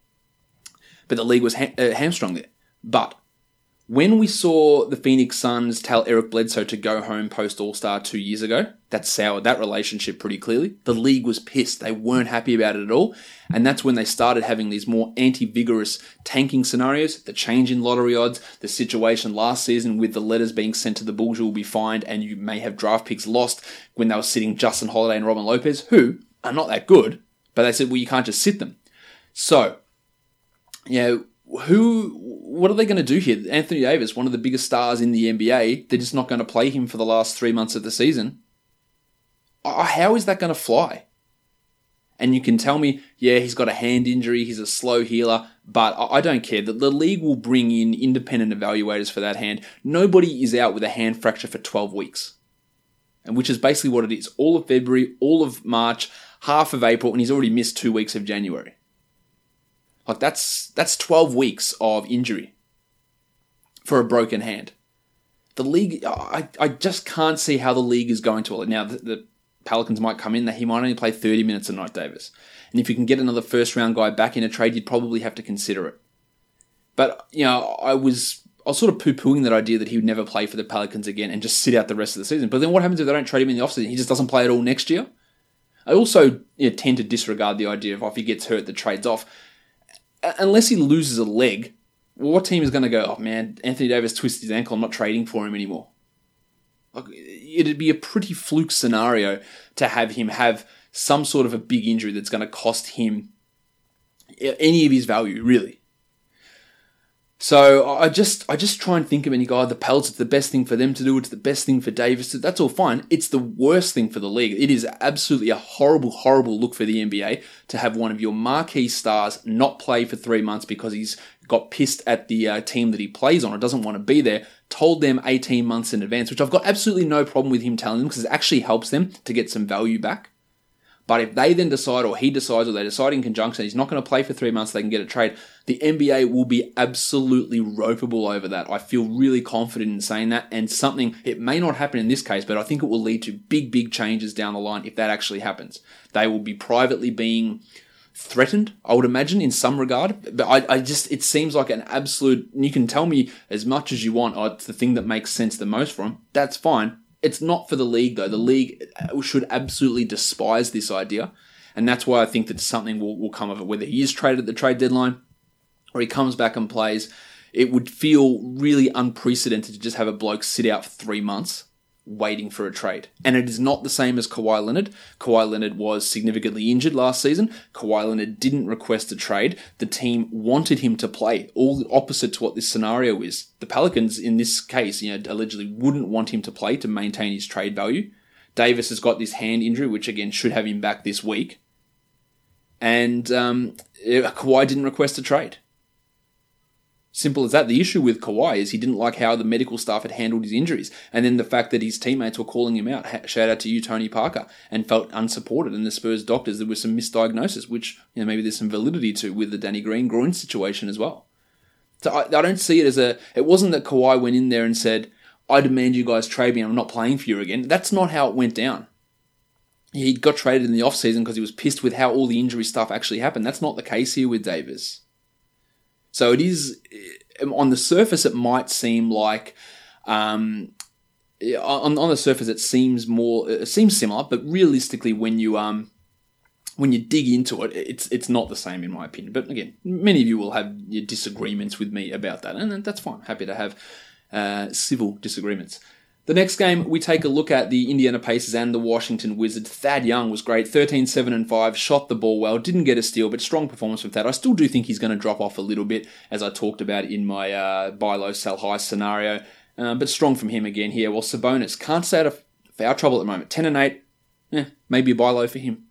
But the league was ha- uh, hamstrung there. But when we saw the Phoenix Suns tell Eric Bledsoe to go home post All-Star two years ago, that soured that relationship pretty clearly. The league was pissed. They weren't happy about it at all. And that's when they started having these more anti-vigorous tanking scenarios, the change in lottery odds, the situation last season with the letters being sent to the Bulls, you will be fined and you may have draft picks lost, when they were sitting Justin Holiday and Robin Lopez, who are not that good, but they said, well, you can't just sit them. So, you know, who, what are they going to do here? Anthony Davis, one of the biggest stars in the N B A, they're just not going to play him for the last three months of the season. How is that going to fly? And you can tell me, yeah, he's got a hand injury, he's a slow healer, but I don't care. The, the league will bring in independent evaluators for that hand. Nobody is out with a hand fracture for twelve weeks. And which is basically what it is. All of February, all of March, half of April, and he's already missed two weeks of January. Like, that's that's twelve weeks of injury for a broken hand. The league, I, I just can't see how the league is going to. Now, the, the Pelicans might come in, that he might only play thirty minutes a night, Davis. And if you can get another first-round guy back in a trade, you'd probably have to consider it. But, you know, I was I was sort of poo-pooing that idea that he would never play for the Pelicans again and just sit out the rest of the season. But then what happens if they don't trade him in the offseason? He just doesn't play at all next year? I also you know, tend to disregard the idea of if he gets hurt, the trade's off. Unless he loses a leg, well, what team is going to go, oh man, Anthony Davis twisted his ankle, I'm not trading for him anymore? Like, it'd be a pretty fluke scenario to have him have some sort of a big injury that's going to cost him any of his value, really. So I just I just try and think of any guy, the Pels, it's the best thing for them to do, it's the best thing for Davis, that's all fine. It's the worst thing for the league. It is absolutely a horrible, horrible look for the N B A to have one of your marquee stars not play for three months because he's got pissed at the uh, team that he plays on or doesn't want to be there, told them eighteen months in advance, which I've got absolutely no problem with him telling them because it actually helps them to get some value back. But if they then decide, or he decides, or they decide in conjunction, he's not going to play for three months, they can get a trade, the N B A will be absolutely ropeable over that. I feel really confident in saying that, and something, it may not happen in this case, but I think it will lead to big, big changes down the line if that actually happens. They will be privately being threatened, I would imagine, in some regard. But I, I just, it seems like an absolute, you can tell me as much as you want, oh, it's the thing that makes sense the most for him. That's fine. It's not for the league, though. The league should absolutely despise this idea. And that's why I think that something will, will come of it. Whether he is traded at the trade deadline or he comes back and plays, it would feel really unprecedented to just have a bloke sit out for three months waiting for a trade. And it is not the same as Kawhi Leonard. Kawhi Leonard was significantly injured last season. Kawhi Leonard didn't request a trade. The team wanted him to play, all the opposite to what this scenario is. The Pelicans, in this case, you know, allegedly wouldn't want him to play to maintain his trade value. Davis has got this hand injury, which again should have him back this week. And um, Kawhi didn't request a trade. Simple as that. The issue with Kawhi is he didn't like how the medical staff had handled his injuries. And then the fact that his teammates were calling him out. Shout out to you, Tony Parker. And felt unsupported. And the Spurs doctors, there was some misdiagnosis, which you know maybe there's some validity to with the Danny Green groin situation as well. So I, I don't see it as a... It wasn't that Kawhi went in there and said, I demand you guys trade me, I'm not playing for you again. That's not how it went down. He got traded in the offseason because he was pissed with how all the injury stuff actually happened. That's not the case here with Davis. So it is, on the surface, it might seem like, um, on, on the surface, it seems more, it seems similar, but realistically, when you, um, when you dig into it, it's, it's not the same in my opinion. But again, many of you will have your disagreements with me about that, and that's fine. Happy to have, uh, civil disagreements. The next game, we take a look at the Indiana Pacers and the Washington Wizards. Thad Young was great, thirteen, seven, and five, shot the ball well, didn't get a steal, but strong performance from Thad. I still do think he's going to drop off a little bit, as I talked about in my uh, buy low, sell high scenario, um, but strong from him again here. Well, Sabonis can't stay out of foul trouble at the moment, ten and eight, eh, maybe a buy low for him.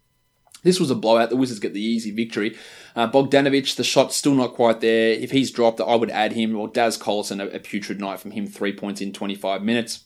This was a blowout. The Wizards get the easy victory. Uh, Bogdanovic, the shot's still not quite there. If he's dropped, I would add him. Or Daz Collison, a, a putrid night from him, three points in twenty-five minutes.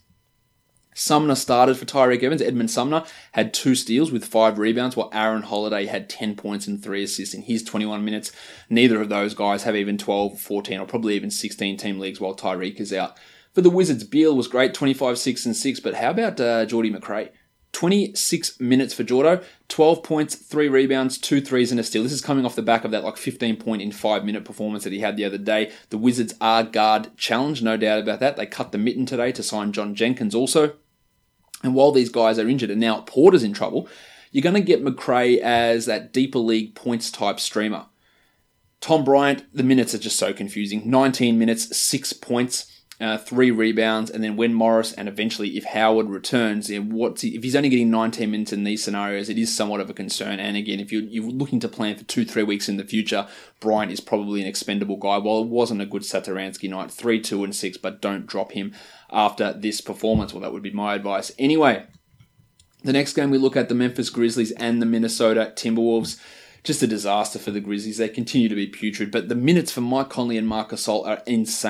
Sumner started for Tyreke Evans. Edmund Sumner had two steals with five rebounds, while Aaron Holiday had ten points and three assists in his twenty-one minutes. Neither of those guys have even twelve, fourteen, or probably even sixteen team leagues while Tyreke is out. For the Wizards, Beal was great, twenty-five, six, and six. But how about uh, Geordie McRae? twenty-six minutes for Jordo, twelve points, three rebounds, two threes, and a steal. This is coming off the back of that like fifteen point in five minute performance that he had the other day. The Wizards are guard challenged, no doubt about that. They cut the mitten today to sign John Jenkins also. And while these guys are injured and now Porter's in trouble, you're going to get McRae as that deeper league points type streamer. Tom Bryant, the minutes are just so confusing. nineteen minutes, six points. Uh, three rebounds, and then when Morris and eventually if Howard returns, you know, what's he, if he's only getting nineteen minutes in these scenarios, it is somewhat of a concern. And again, if you're, you're looking to plan for two, three weeks in the future, Bryant is probably an expendable guy. While it wasn't a good Satoransky night, three, two, and six, but don't drop him after this performance. Well, that would be my advice. Anyway, the next game we look at the Memphis Grizzlies and the Minnesota Timberwolves. Just a disaster for the Grizzlies. They continue to be putrid, but the minutes for Mike Conley and Marc Gasol are insane.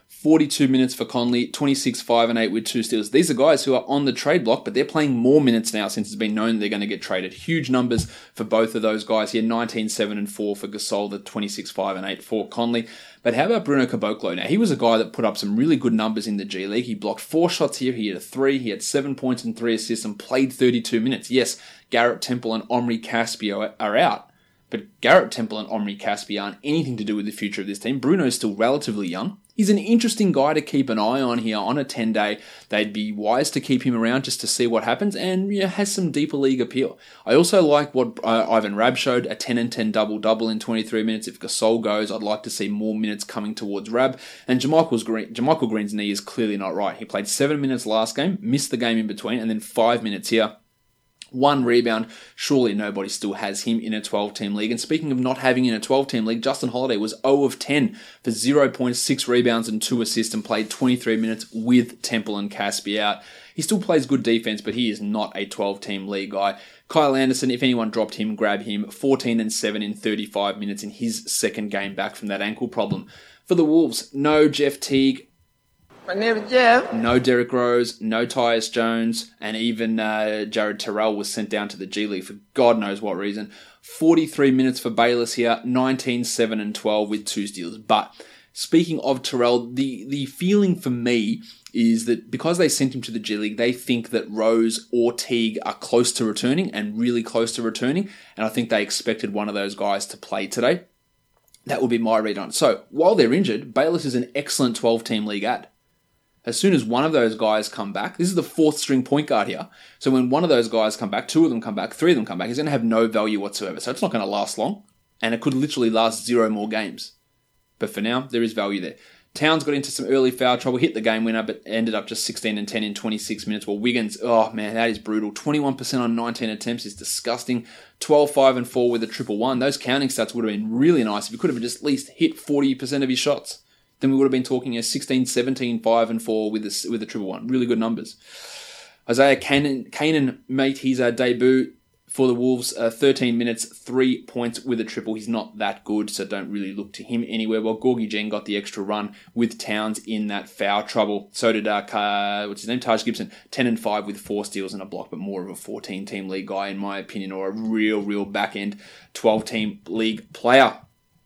forty-two minutes for Conley, twenty-six, five and eight with two steals. These are guys who are on the trade block, but they're playing more minutes now since it's been known they're going to get traded. Huge numbers for both of those guys here. nineteen, seven and four for Gasol, the twenty-six, five and eight for Conley. But how about Bruno Caboclo? Now, he was a guy that put up some really good numbers in the G League. He blocked four shots here. He had a three. He had seven points and three assists and played thirty-two minutes. Yes, Garrett Temple and Omri Caspio are out. But Garrett Temple and Omri Caspio aren't anything to do with the future of this team. Bruno's still relatively young. He's an interesting guy to keep an eye on here on a ten-day. They'd be wise to keep him around just to see what happens, and you know, has some deeper league appeal. I also like what uh, Ivan Rabb showed, a ten and ten double-double in twenty-three minutes. If Gasol goes, I'd like to see more minutes coming towards Rabb. And JaMychal Green, JaMychal Green's knee is clearly not right. He played seven minutes last game, missed the game in between, and then five minutes here. One rebound. Surely nobody still has him in a twelve-team league. And speaking of not having in a twelve-team league, Justin Holiday was zero of ten for zero point six rebounds and two assists and played twenty-three minutes with Temple and Caspi out. He still plays good defense, but he is not a twelve-team league guy. Kyle Anderson, if anyone dropped him, grab him. fourteen and seven in thirty-five minutes in his second game back from that ankle problem. For the Wolves, no Jeff Teague. My name is Jeff. No Derrick Rose, no Tyus Jones, and even uh, Jared Terrell was sent down to the G League for God knows what reason. forty-three minutes for Bayless here, nineteen, seven and twelve with two steals. But speaking of Terrell, the, the feeling for me is that because they sent him to the G League, they think that Rose or Teague are close to returning and really close to returning, and I think they expected one of those guys to play today. That would be my read on it. So, while they're injured, Bayless is an excellent twelve-team league ad. As soon as one of those guys come back, this is the fourth string point guard here. So when one of those guys come back, two of them come back, three of them come back, he's going to have no value whatsoever. So it's not going to last long. And it could literally last zero more games. But for now, there is value there. Towns got into some early foul trouble, hit the game winner, but ended up just sixteen and ten in twenty-six minutes. While Wiggins, oh man, that is brutal. twenty-one percent on nineteen attempts is disgusting. twelve, five and four with a triple one. Those counting stats would have been really nice if he could have just at least hit forty percent of his shots. Then we would have been talking a sixteen, seventeen, five and four with a, with a triple one. Really good numbers. Isaiah Kanan, Kanan made his uh, debut for the Wolves. Uh, thirteen minutes, three points with a triple. He's not that good, so don't really look to him anywhere. While Gorgie Jeng got the extra run with Towns in that foul trouble. So did, uh, uh, what's his name? Taj Gibson. ten and five with four steals and a block, but more of a fourteen-team league guy, in my opinion, or a real, real back-end twelve-team league player.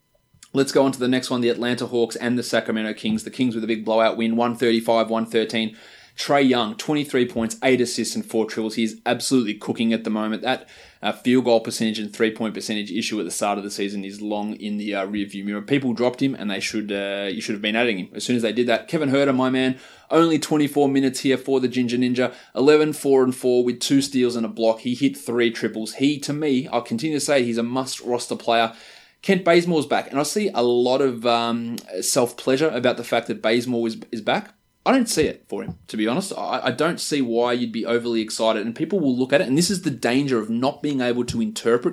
Let's go on to the next one, the Atlanta Hawks and the Sacramento Kings. The Kings with a big blowout win, one thirty-five, one thirteen. Trae Young, twenty-three points, eight assists and four triples. He's absolutely cooking at the moment. That uh, field goal percentage and three-point percentage issue at the start of the season is long in the uh, rearview mirror. People dropped him, and they should uh, you should have been adding him as soon as they did that. Kevin Huerter, my man, only twenty-four minutes here for the Ginger Ninja. eleven, four and four with two steals and a block. He hit three triples. He, to me, I'll continue to say he's a must-roster player. Kent Bazemore's back, and I see a lot of um, self-pleasure about the fact that Bazemore is, is back. I don't see it for him, to be honest. I, I don't see why you'd be overly excited, and people will look at it, and this is the danger of not being able to interpret,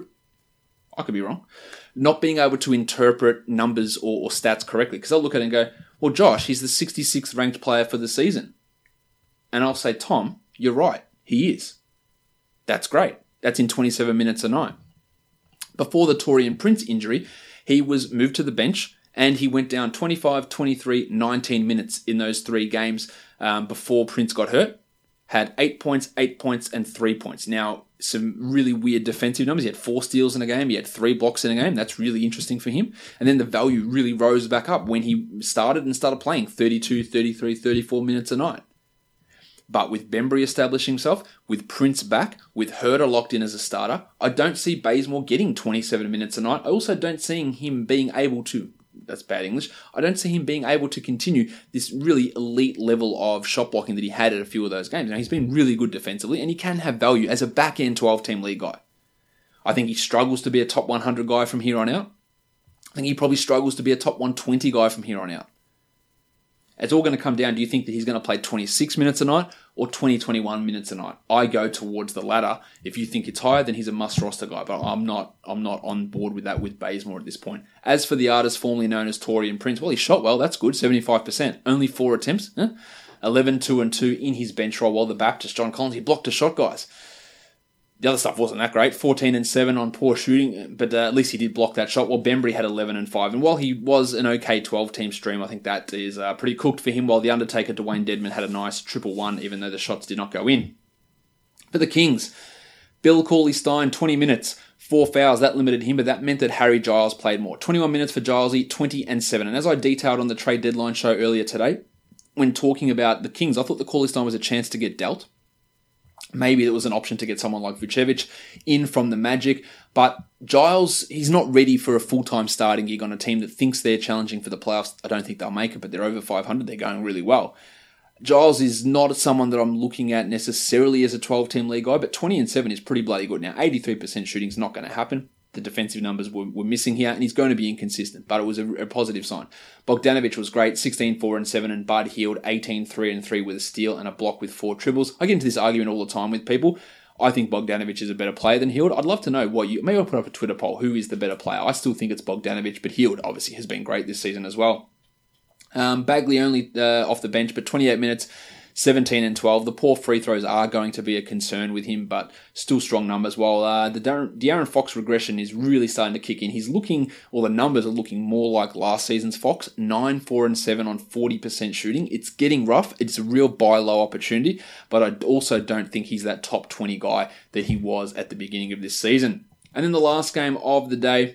I could be wrong, not being able to interpret numbers or, or stats correctly, because I'll look at it and go, well, Josh, he's the sixty-sixth ranked player for the season. And I'll say, Tom, you're right, he is. That's great. That's in twenty-seven minutes a night. Before the Taurean Prince injury, he was moved to the bench and he went down twenty-five, twenty-three, nineteen minutes in those three games um, before Prince got hurt. Had eight points, eight points, and three points. Now, some really weird defensive numbers. He had four steals in a game. He had three blocks in a game. That's really interesting for him. And then the value really rose back up when he started and started playing thirty-two, thirty-three, thirty-four minutes a night. But with Bembry establishing himself, with Prince back, with Huerter locked in as a starter, I don't see Bazemore getting twenty-seven minutes a night. I also don't see him being able to, that's bad English, I don't see him being able to continue this really elite level of shot blocking that he had at a few of those games. Now, he's been really good defensively, and he can have value as a back-end twelve-team league guy. I think he struggles to be a top one hundred guy from here on out. I think he probably struggles to be a top one twenty guy from here on out. It's all going to come down, do you think that he's going to play twenty-six minutes a night or twenty, twenty-one minutes a night? I go towards the latter. If you think it's higher, then he's a must-roster guy, but I'm not I'm not on board with that with Bazemore at this point. As for the artist formerly known as Taurean Prince, well, he shot well, that's good, seventy-five percent. Only four attempts, huh? eleven, two and two in his bench role, while the Baptist, John Collins, he blocked a shot, guys. The other stuff wasn't that great. fourteen and seven on poor shooting, but uh, at least he did block that shot. While Bembry had eleven and five. And while he was an okay twelve-team stream, I think that is uh, pretty cooked for him. While the Undertaker, Dwayne Dedman, had a nice triple one, even though the shots did not go in. For the Kings, Bill Cauley-Stein, twenty minutes. Four fouls, that limited him, but that meant that Harry Giles played more. twenty-one minutes for Gilesy, twenty and seven. And as I detailed on the trade deadline show earlier today, when talking about the Kings, I thought the Cauley-Stein was a chance to get dealt. Maybe it was an option to get someone like Vucevic in from the Magic, but Giles, he's not ready for a full-time starting gig on a team that thinks they're challenging for the playoffs. I don't think they'll make it, but they're over five hundred. They're going really well. Giles is not someone that I'm looking at necessarily as a twelve-team league guy, but twenty and seven is pretty bloody good. Now, eighty-three percent shooting is not going to happen. The defensive numbers were, were missing here, and he's going to be inconsistent, but it was a, a positive sign. Bogdanovic was great, sixteen, four and seven, and Bud Hield, eighteen, three and three with a steal and a block with four triples. I get into this argument all the time with people. I think Bogdanovic is a better player than Hield. I'd love to know what you... Maybe I'll put up a Twitter poll. Who is the better player? I still think it's Bogdanovic, but Hield obviously has been great this season as well. Um, Bagley only uh, off the bench, but twenty-eight minutes, seventeen and twelve. The poor free throws are going to be a concern with him, but still strong numbers. While uh, the Darren, De'Aaron Fox regression is really starting to kick in. He's looking, or the numbers are looking more like last season's Fox. nine, four and seven on forty percent shooting. It's getting rough. It's a real buy low opportunity, but I also don't think he's that top twenty guy that he was at the beginning of this season. And then the last game of the day,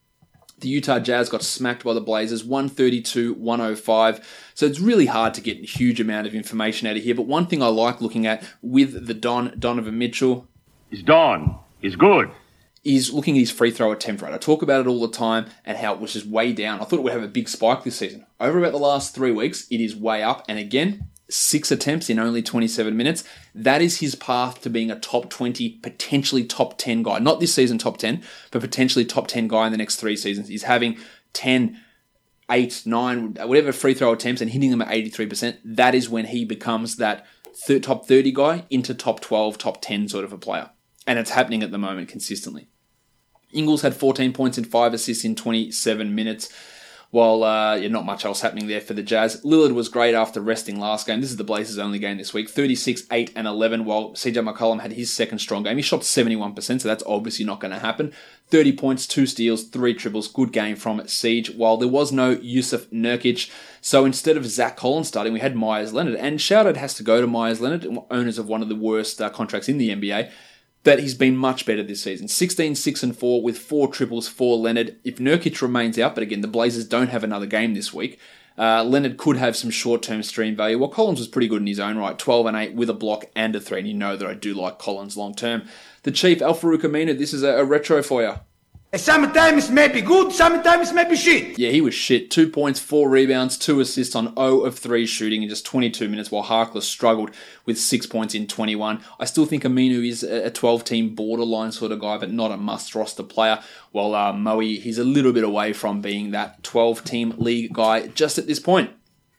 the Utah Jazz got smacked by the Blazers, one thirty-two to one oh five. So it's really hard to get a huge amount of information out of here. But one thing I like looking at with the Don, Donovan Mitchell... Is Don. Is good. ...is looking at his free throw attempt rate. I talk about it all the time and how it was just way down. I thought it would have a big spike this season. Over about the last three weeks, it is way up. And again, six attempts in only twenty-seven minutes. That is his path to being a top twenty, potentially top ten guy. Not this season top ten, but potentially top ten guy in the next three seasons. He's having ten, eight, nine, whatever free throw attempts and hitting them at eighty-three percent. That is when he becomes that th- top thirty guy into top twelve, top ten sort of a player. And it's happening at the moment consistently. Ingles had fourteen points and five assists in twenty-seven minutes. While uh, yeah, not much else happening there for the Jazz. Lillard was great after resting last game. This is the Blazers' only game this week. thirty-six, eight and eleven, while C J McCollum had his second strong game. He shot seventy-one percent, so that's obviously not going to happen. thirty points, two steals, three triples. Good game from Siege. While there was no Yusuf Nurkic, so instead of Zach Collins starting, we had Myers Leonard. And shout out has to go to Myers Leonard, owners of one of the worst uh, contracts in the N B A. That he's been much better this season. sixteen, six and four with four triples for Leonard. If Nurkic remains out, but again, the Blazers don't have another game this week, uh, Leonard could have some short-term stream value. Well, Collins was pretty good in his own right, twelve and eight with a block and a three, and you know that I do like Collins long-term. The Chief, Al-Farouq Aminu, this is a, a retro for you. Sometimes maybe good, sometimes maybe shit. Yeah, he was shit. Two points, four rebounds, two assists on zero of three shooting in just twenty-two minutes, while Harkless struggled with six points in twenty-one. I still think Aminu is a twelve-team borderline sort of guy, but not a must-roster player. While uh, Moe, he's a little bit away from being that twelve-team league guy just at this point.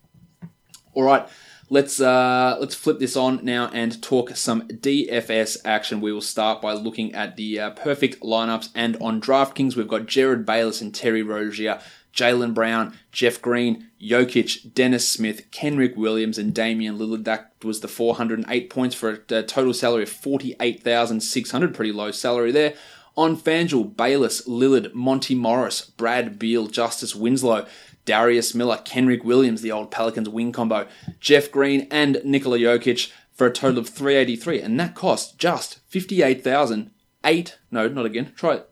All right. Let's uh, let's flip this on now and talk some D F S action. We will start by looking at the uh, perfect lineups. And on DraftKings, we've got Jared Bayless and Terry Rozier, Jaylen Brown, Jeff Green, Jokic, Dennis Smith, Kenrick Williams, and Damian Lillard. That was the four hundred eight points for a, a total salary of forty-eight thousand six hundred. Pretty low salary there. On FanDuel, Bayless, Lillard, Monty Morris, Brad Beal, Justice Winslow, Darius Miller, Kenrick Williams, the old Pelicans wing combo, Jeff Green, and Nikola Jokic for a total of three hundred eighty-three, and that cost just fifty-eight thousand eight. No, not again. Try it.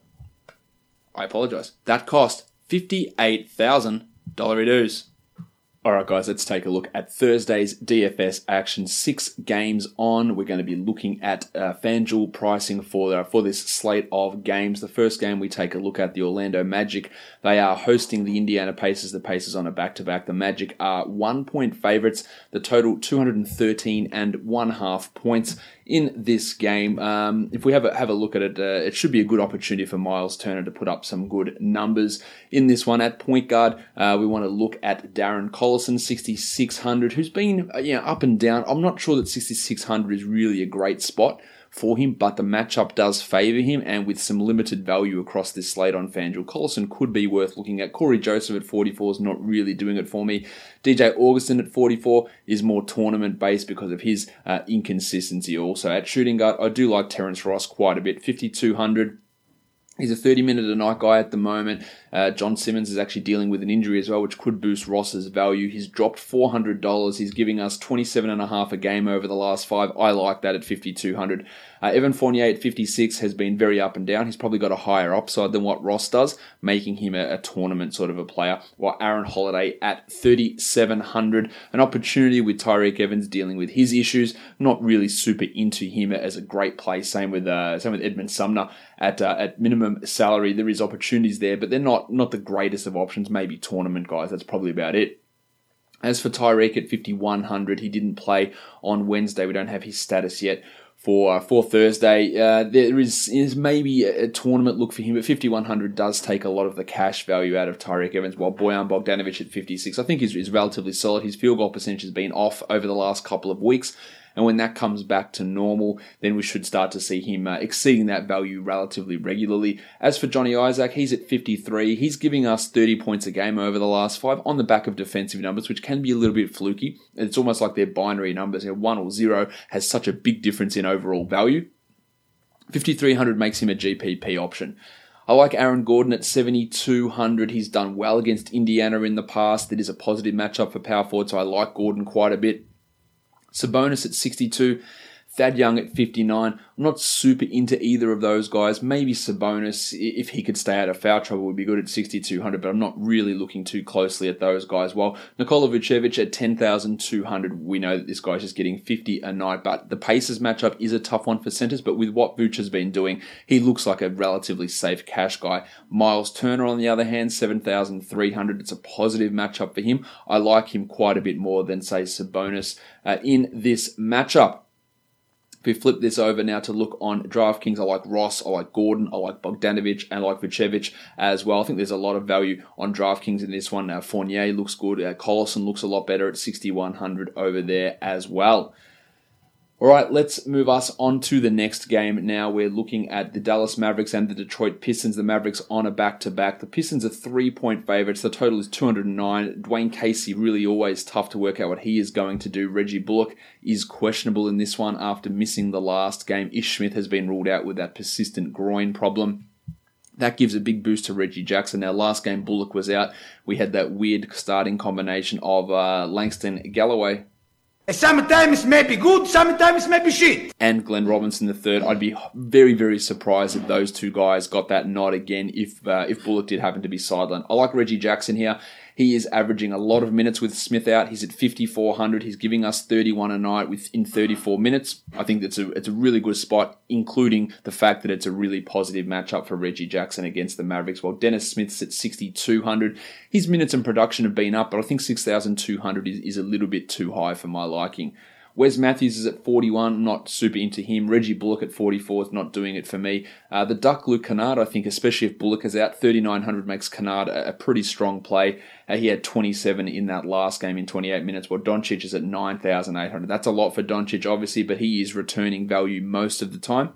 I apologize. That cost fifty-eight thousand dollars. Alright guys, let's take a look at Thursday's D F S action. Six games on. We're going to be looking at uh, FanDuel pricing for, uh, for this slate of games. The first game we take a look at, the Orlando Magic. They are hosting the Indiana Pacers. The Pacers on a back-to-back. The Magic are one-point favorites. The total two hundred thirteen and one half points in this game. Um, if we have a, have a look at it, uh, it should be a good opportunity for Miles Turner to put up some good numbers in this one. At point guard, uh, we want to look at Darren Collison, sixty-six hundred, who's been uh, you know, up and down. I'm not sure that sixty-six hundred is really a great spot for him, but the matchup does favour him, and with some limited value across this slate on FanDuel, Collison could be worth looking at. Corey Joseph at forty-four is not really doing it for me. D J Augustin at forty-four is more tournament-based because of his uh, inconsistency also. At shooting guard, I do like Terence Ross quite a bit, fifty-two hundred. He's a thirty-minute-a-night guy at the moment. Uh, John Simmons is actually dealing with an injury as well, which could boost Ross's value. He's dropped four hundred dollars. He's giving us twenty-seven point five a game over the last five. I like that at fifty-two hundred. Uh, Evan Fournier at fifty-six has been very up and down. He's probably got a higher upside than what Ross does, making him a, a tournament sort of a player. While Aaron Holiday at thirty-seven hundred, an opportunity with Tyreke Evans dealing with his issues. Not really super into him as a great play. Same with uh, same with Edmund Sumner at uh, at minimum salary. There is opportunities there, but they're not not the greatest of options. Maybe tournament guys. That's probably about it. As for Tyreke at fifty-one hundred, he didn't play on Wednesday. We don't have his status yet for uh, for Thursday. Uh, there is, is maybe a, a tournament look for him, but fifty-one hundred does take a lot of the cash value out of Tyreke Evans, while Bojan Bogdanovic at fifty-six, I think is, is relatively solid. His field goal percentage has been off over the last couple of weeks, and when that comes back to normal, then we should start to see him uh, exceeding that value relatively regularly. As for Johnny Isaac, he's at fifty-three. He's giving us thirty points a game over the last five on the back of defensive numbers, which can be a little bit fluky. It's almost like they're binary numbers. You know, one or zero has such a big difference in overall value. fifty-three hundred makes him a G P P option. I like Aaron Gordon at seventy-two hundred. He's done well against Indiana in the past. It is a positive matchup for power forward, so I like Gordon quite a bit. Sabonis at sixty-two, Thad Young at fifty-nine. I'm not super into either of those guys. Maybe Sabonis, if he could stay out of foul trouble, would be good at sixty-two hundred, but I'm not really looking too closely at those guys. While Nikola Vucevic at ten thousand two hundred, we know that this guy's just getting fifty a night, but the Pacers matchup is a tough one for centers, but with what Vuce has been doing, he looks like a relatively safe cash guy. Miles Turner, on the other hand, seven thousand three hundred. It's a positive matchup for him. I like him quite a bit more than, say, Sabonis uh, in this matchup. If we flip this over now to look on DraftKings, I like Ross, I like Gordon, I like Bogdanovic, and I like Vucevic as well. I think there's a lot of value on DraftKings in this one. Uh, Fournier looks good. Uh, Collison looks a lot better at sixty-one hundred over there as well. All right, let's move us on to the next game now. We're looking at the Dallas Mavericks and the Detroit Pistons. The Mavericks on a back-to-back. The Pistons are three-point favorites. The total is two hundred nine. Dwayne Casey, really always tough to work out what he is going to do. Reggie Bullock is questionable in this one after missing the last game. Ish Smith has been ruled out with that persistent groin problem. That gives a big boost to Reggie Jackson. Now, last game Bullock was out. We had that weird starting combination of uh, Langston Galloway, Sometimes maybe good, sometimes maybe shit. and Glenn Robinson the third. I'd be very, very surprised if those two guys got that nod again if uh, if Bullock did happen to be sidelined. I like Reggie Jackson here. He is averaging a lot of minutes with Smith out. He's at fifty-four hundred. He's giving us thirty-one a night within thirty-four minutes. I think that's a it's a really good spot, including the fact that it's a really positive matchup for Reggie Jackson against the Mavericks. While Dennis Smith's at sixty-two hundred. His minutes and production have been up, but I think six thousand two hundred is, is a little bit too high for my liking. Wes Matthews is at forty-one, not super into him. Reggie Bullock at forty-four is not doing it for me. Uh, the Duck, Luke Kennard, I think, especially if Bullock is out, thirty-nine hundred makes Kennard a, a pretty strong play. Uh, he had twenty-seven in that last game in twenty-eight minutes, while Doncic is at nine thousand eight hundred. That's a lot for Doncic, obviously, but he is returning value most of the time.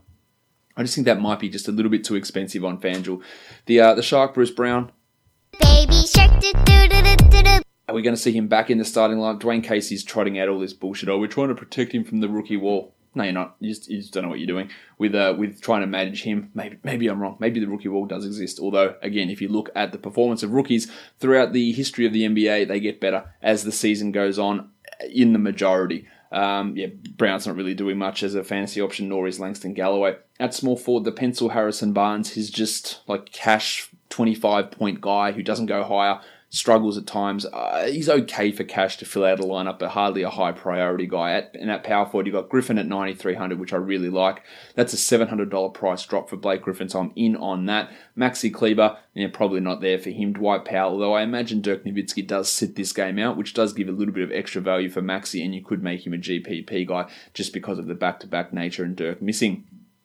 I just think that might be just a little bit too expensive on FanDuel. The uh, the Shark, Bruce Brown. Baby shark do do do do do do. Are we going to see him back in the starting line? Dwayne Casey's trotting out all this bullshit. Oh, we're trying to protect him from the rookie wall. No, you're not. You just, you just don't know what you're doing with uh, with trying to manage him. Maybe maybe I'm wrong. Maybe the rookie wall does exist. Although, again, if you look at the performance of rookies throughout the history of the N B A, they get better as the season goes on in the majority. Um, yeah, Brown's not really doing much as a fantasy option, nor is Langston Galloway. At small forward, the pencil Harrison Barnes. He's just like cash twenty-five point guy who doesn't go higher. Struggles at times. Uh, he's okay for cash to fill out a lineup, but hardly a high priority guy. At, and at power forward, you've got Griffin at ninety-three hundred, which I really like. That's a seven hundred dollars price drop for Blake Griffin, so I'm in on that. Maxi Kleber, yeah, probably not there for him. Dwight Powell, although I imagine Dirk Nowitzki does sit this game out, which does give a little bit of extra value for Maxi, and you could make him a G P P guy just because of the back-to-back nature and Dirk missing.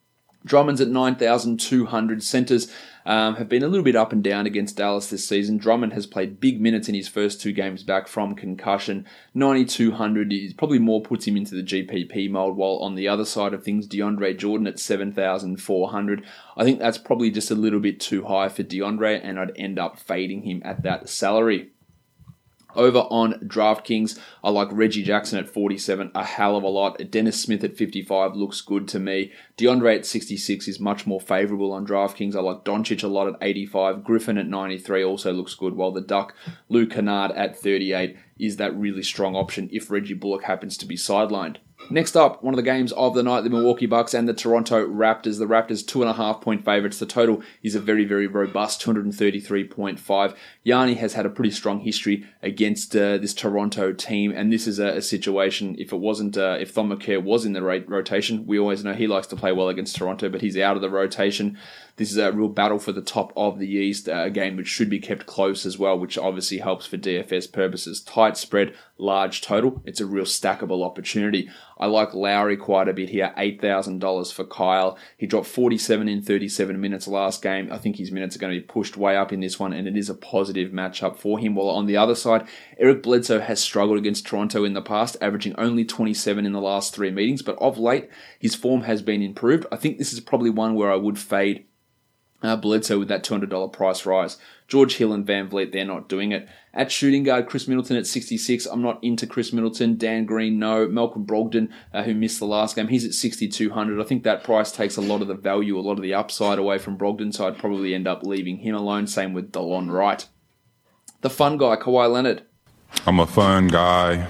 Drummond's at nine thousand two hundred. Centres um, have been a little bit up and down against Dallas this season. Drummond has played big minutes in his first two games back from concussion. ninety-two hundred is probably more puts him into the G P P mould, while on the other side of things, DeAndre Jordan at seven thousand four hundred. I think that's probably just a little bit too high for DeAndre, and I'd end up fading him at that salary. Over on DraftKings, I like Reggie Jackson at forty-seven a hell of a lot. Dennis Smith at fifty-five looks good to me. DeAndre at sixty-six is much more favourable on DraftKings. I like Doncic a lot at eighty-five. Griffin at ninety-three also looks good, while the Duck, Luke Kennard at thirty-eight, is that really strong option if Reggie Bullock happens to be sidelined. Next up, one of the games of the night, the Milwaukee Bucks and the Toronto Raptors. The Raptors, two and a half point favourites. The total is a very, very robust two thirty-three point five. Yanni has had a pretty strong history against uh, this Toronto team, and this is a, a situation, if it wasn't, uh, if Thon McKerr was in the rate rotation, we always know he likes to play well against Toronto, but he's out of the rotation. This is a real battle for the top of the East, uh, a game which should be kept close as well, which obviously helps for D F S purposes. Tight spread, large total. It's a real stackable opportunity. I like Lowry quite a bit here, eight thousand dollars for Kyle. He dropped forty-seven in thirty-seven minutes last game. I think his minutes are going to be pushed way up in this one, and it is a positive matchup for him. While on the other side, Eric Bledsoe has struggled against Toronto in the past, averaging only twenty-seven in the last three meetings, but of late, his form has been improved. I think this is probably one where I would fade Uh, Bledsoe with that two hundred dollars price rise. George Hill and Van Vliet, they're not doing it. At shooting guard, Chris Middleton at sixty-six. I'm not into Chris Middleton. Dan Green, no. Malcolm Brogdon, uh, who missed the last game, he's at sixty-two hundred. I think that price takes a lot of the value, a lot of the upside away from Brogdon, so I'd probably end up leaving him alone. Same with DeLon Wright. The fun guy, Kawhi Leonard. I'm a fun guy.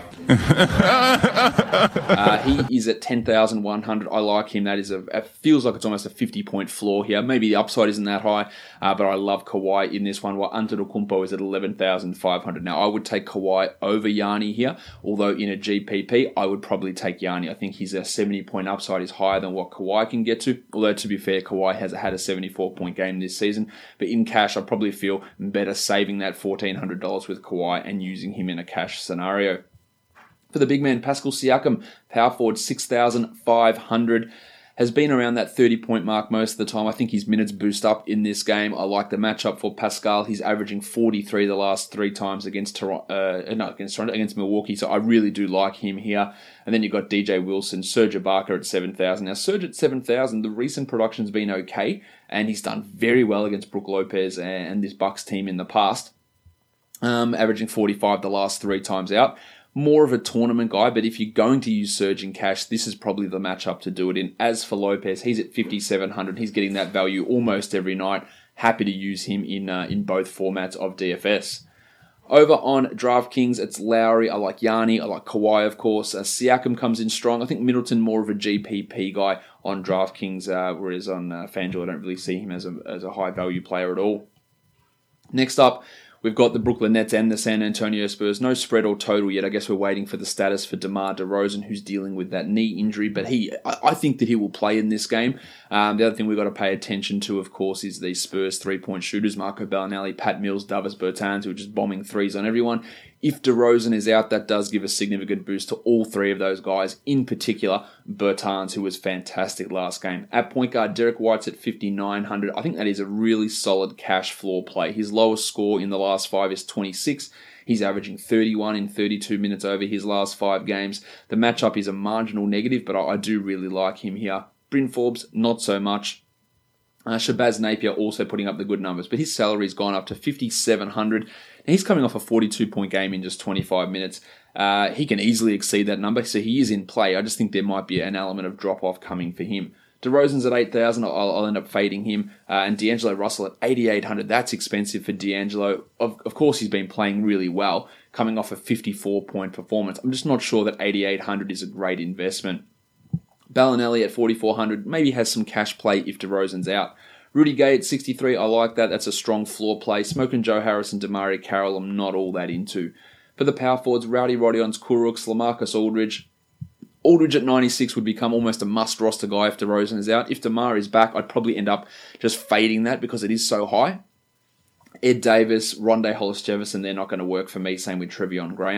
uh, he is at ten thousand one hundred. I like him. That is a, it feels like it's almost a fifty-point floor here. Maybe the upside isn't that high, uh, but I love Kawhi in this one, while Antetokounmpo is at eleven thousand five hundred. Now, I would take Kawhi over Yanni here, although in a G P P, I would probably take Yanni. I think his seventy-point upside is higher than what Kawhi can get to, although to be fair, Kawhi has had a seventy-four point game this season, but in cash, I probably feel better saving that fourteen hundred dollars with Kawhi and using him in a cash scenario. For the big man, Pascal Siakam, power forward, six thousand five hundred, has been around that thirty-point mark most of the time. I think his minutes boost up in this game. I like the matchup for Pascal. He's averaging forty-three the last three times against Toronto, uh, not against Toronto, against Milwaukee, so I really do like him here. And then you've got D J Wilson, Serge Ibaka at seven thousand. Now, Serge at seven thousand, the recent production's been okay, and he's done very well against Brook Lopez and this Bucks team in the past, um, averaging forty-five the last three times out. More of a tournament guy, but if you're going to use Serge in cash, this is probably the matchup to do it in. As for Lopez, he's at fifty-seven hundred. He's getting that value almost every night. Happy to use him in uh, in both formats of D F S. Over on DraftKings, it's Lowry. I like Yanni. I like Kawhi, of course. Uh, Siakam comes in strong. I think Middleton more of a G P P guy on DraftKings, uh, whereas on uh, FanDuel, I don't really see him as a, as a high value player at all. Next up, we've got the Brooklyn Nets and the San Antonio Spurs. No spread or total yet. I guess we're waiting for the status for DeMar DeRozan, who's dealing with that knee injury. But he, I, I think that he will play in this game. Um, the other thing we've got to pay attention to, of course, is the Spurs three-point shooters. Marco Bellinelli, Pat Mills, Davis Bertans, who are just bombing threes on everyone. If DeRozan is out, that does give a significant boost to all three of those guys, in particular Bertans, who was fantastic last game. At point guard, Derek White's at fifty-nine hundred. I think that is a really solid cash floor play. His lowest score in the last five is twenty-six. He's averaging thirty-one in thirty-two minutes over his last five games. The matchup is a marginal negative, but I, I do really like him here. Bryn Forbes, not so much. Uh, Shabazz Napier also putting up the good numbers, but his salary's gone up to fifty-seven hundred. And he's coming off a forty-two point game in just twenty-five minutes. Uh, he can easily exceed that number, so he is in play. I just think there might be an element of drop-off coming for him. DeRozan's at eight thousand. I'll, I'll end up fading him. Uh, and D'Angelo Russell at eighty-eight hundred. That's expensive for D'Angelo. Of, of course, he's been playing really well, coming off a fifty-four point performance. I'm just not sure that eighty-eight hundred is a great investment. Bellinelli at forty-four hundred maybe has some cash play if DeRozan's out. Rudy Gay at sixty-three, I like that. That's a strong floor play. Smoking Joe Harris and DeMario Carroll, I'm not all that into. For the power forwards, Rowdy Rodion's Kurucs, LaMarcus Aldridge. Aldridge at ninety-six would become almost a must-roster guy if DeRozan is out. If DeMar is back, I'd probably end up just fading that because it is so high. Ed Davis, Rondae Hollis-Jefferson, they're not going to work for me. Same with Trevion Graham.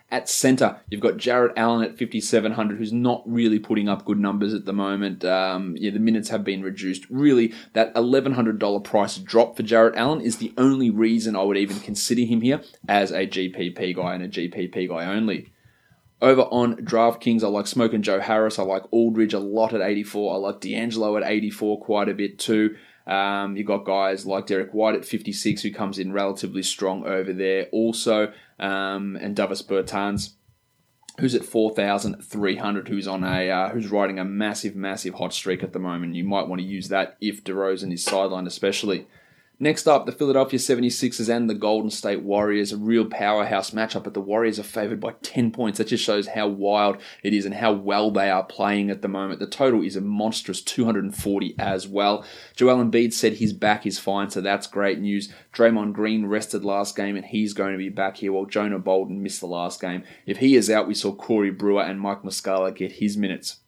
At centre, you've got Jarrett Allen at fifty-seven hundred, who's not really putting up good numbers at the moment. Um, yeah, the minutes have been reduced. Really, that eleven hundred dollars price drop for Jarrett Allen is the only reason I would even consider him here as a G P P guy and a G P P guy only. Over on DraftKings, I like Smoke and Joe Harris. I like Aldridge a lot at eighty-four. I like D'Angelo at eighty-four quite a bit too. Um, you've got guys like Derek White at fifty-six, who comes in relatively strong over there also, um, and Davis Bertans, who's at four thousand three hundred, who's on a uh, who's riding a massive, massive hot streak at the moment. You might want to use that if DeRozan is sidelined especially. Next up, the Philadelphia seventy-sixers and the Golden State Warriors, a real powerhouse matchup, but the Warriors are favored by ten points. That just shows how wild it is and how well they are playing at the moment. The total is a monstrous two hundred forty as well. Joel Embiid said his back is fine, so that's great news. Draymond Green rested last game, and he's going to be back here, while Jonah Bolden missed the last game. If he is out, we saw Corey Brewer and Mike Muscala get his minutes.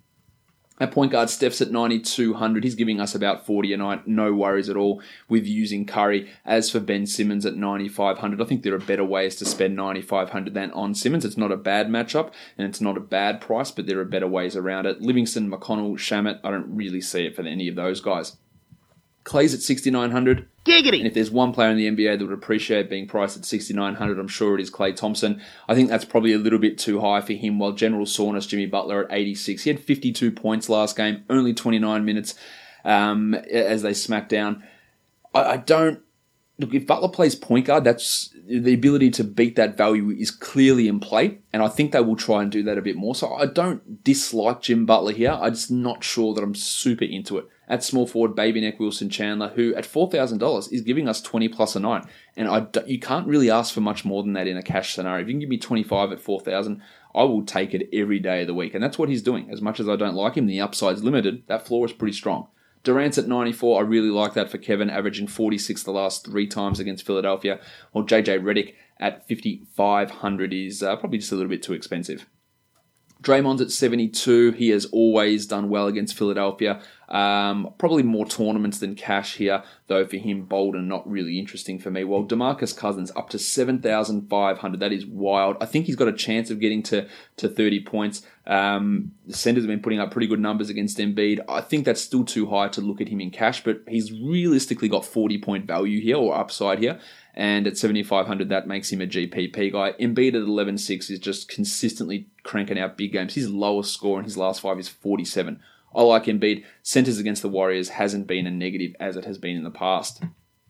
At point guard, Steph's at ninety-two hundred. He's giving us about forty a night. No worries at all with using Curry. As for Ben Simmons at ninety-five hundred, I think there are better ways to spend ninety-five hundred than on Simmons. It's not a bad matchup, and it's not a bad price, but there are better ways around it. Livingston, McConnell, Shamet, I don't really see it for any of those guys. Clay's at sixty-nine hundred. Giggity! And if there's one player in the N B A that would appreciate being priced at sixty-nine hundred, I'm sure it is Klay Thompson. I think that's probably a little bit too high for him, while General Soreness, Jimmy Butler at eighty-six. He had fifty-two points last game, only twenty-nine minutes um, as they smacked down. I, I don't... Look, if Butler plays point guard, that's the ability to beat that value is clearly in play, and I think they will try and do that a bit more. So I don't dislike Jim Butler here. I'm just not sure that I'm super into it. At small forward, Baby Neck Wilson Chandler, who at four thousand dollars is giving us twenty plus a night, and I you can't really ask for much more than that in a cash scenario. If you can give me twenty-five at four thousand, I will take it every day of the week, and that's what he's doing. As much as I don't like him, the upside's limited. That floor is pretty strong. Durant's at ninety-four. I really like that for Kevin, averaging forty-six the last three times against Philadelphia. While J J Redick at fifty-five hundred is uh, probably just a little bit too expensive. Draymond's at seventy-two. He has always done well against Philadelphia. Um, probably more tournaments than cash here, though for him, Bolden not really interesting for me. While DeMarcus Cousins up to seven thousand five hundred. That is wild. I think he's got a chance of getting to, to thirty points. Um, the centers have been putting up pretty good numbers against Embiid. I think that's still too high to look at him in cash, but he's realistically got forty point value here, or upside here. And at seventy-five hundred, that makes him a G P P guy. Embiid at eleven six is just consistently cranking out big games. His lowest score in his last five is forty-seven. I like Embiid. Centers against the Warriors hasn't been a negative as it has been in the past.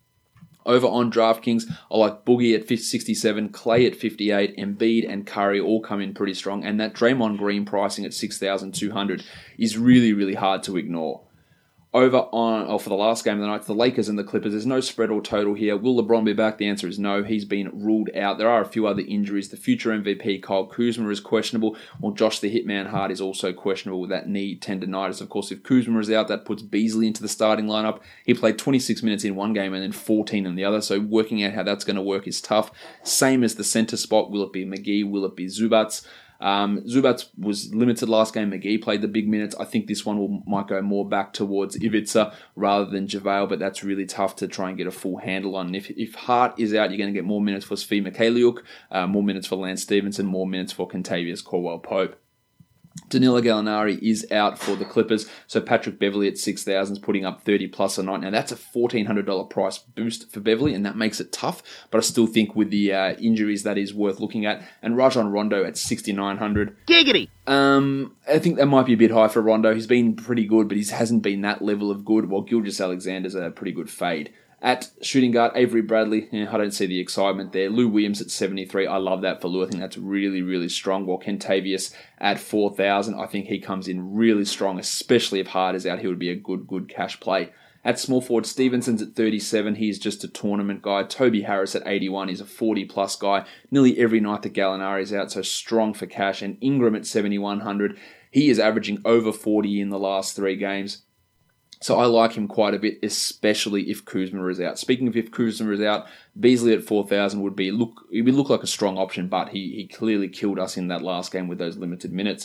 Over on DraftKings, I like Boogie at sixty-seven, Clay at fifty-eight, Embiid and Curry all come in pretty strong. And that Draymond Green pricing at six thousand two hundred is really, really hard to ignore. Over on, oh, for the last game of the night, the Lakers and the Clippers. There's no spread or total here. Will LeBron be back? The answer is no. He's been ruled out. There are a few other injuries. The future M V P, Kyle Kuzma, is questionable, while Josh the Hitman Hart is also questionable with that knee tendonitis. Of course, if Kuzma is out, that puts Beasley into the starting lineup. He played twenty-six minutes in one game and then fourteen in the other, so working out how that's going to work is tough. Same as the center spot. Will it be McGee? Will it be Zubats? Um, Zubats was limited last game. McGee played the big minutes. I think this one will might go more back towards Ivica rather than JaVale, but that's really tough to try and get a full handle on. If if Hart is out, you're going to get more minutes for Svi Mykhailiuk, uh, more minutes for Lance Stevenson, more minutes for Kentavious Caldwell-Pope. Danilo Gallinari is out for the Clippers, so Patrick Beverley at six thousand is putting up thirty plus a night. Now that's a fourteen hundred dollars price boost for Beverley, and that makes it tough, but I still think with the uh, injuries that is worth looking at. And Rajon Rondo at sixty-nine hundred. Giggity! Um, I think that might be a bit high for Rondo. He's been pretty good, but he hasn't been that level of good, while Gilgeous-Alexander's a pretty good fade. At shooting guard, Avery Bradley, eh, I don't see the excitement there. Lou Williams at seventy-three, I love that for Lou. I think that's really, really strong. While Kentavious at four thousand, I think he comes in really strong, especially if Hart is out. He would be a good, good cash play. At small forward, Stevenson's at thirty-seven. He's just a tournament guy. Toby Harris at eighty-one. He's a forty-plus guy. Nearly every night that Gallinari is out, so strong for cash. And Ingram at seventy-one hundred. He is averaging over forty in the last three games. So I like him quite a bit, especially if Kuzma is out. Speaking of if Kuzma is out, Beasley at four thousand would be look it would look like a strong option, but he he clearly killed us in that last game with those limited minutes.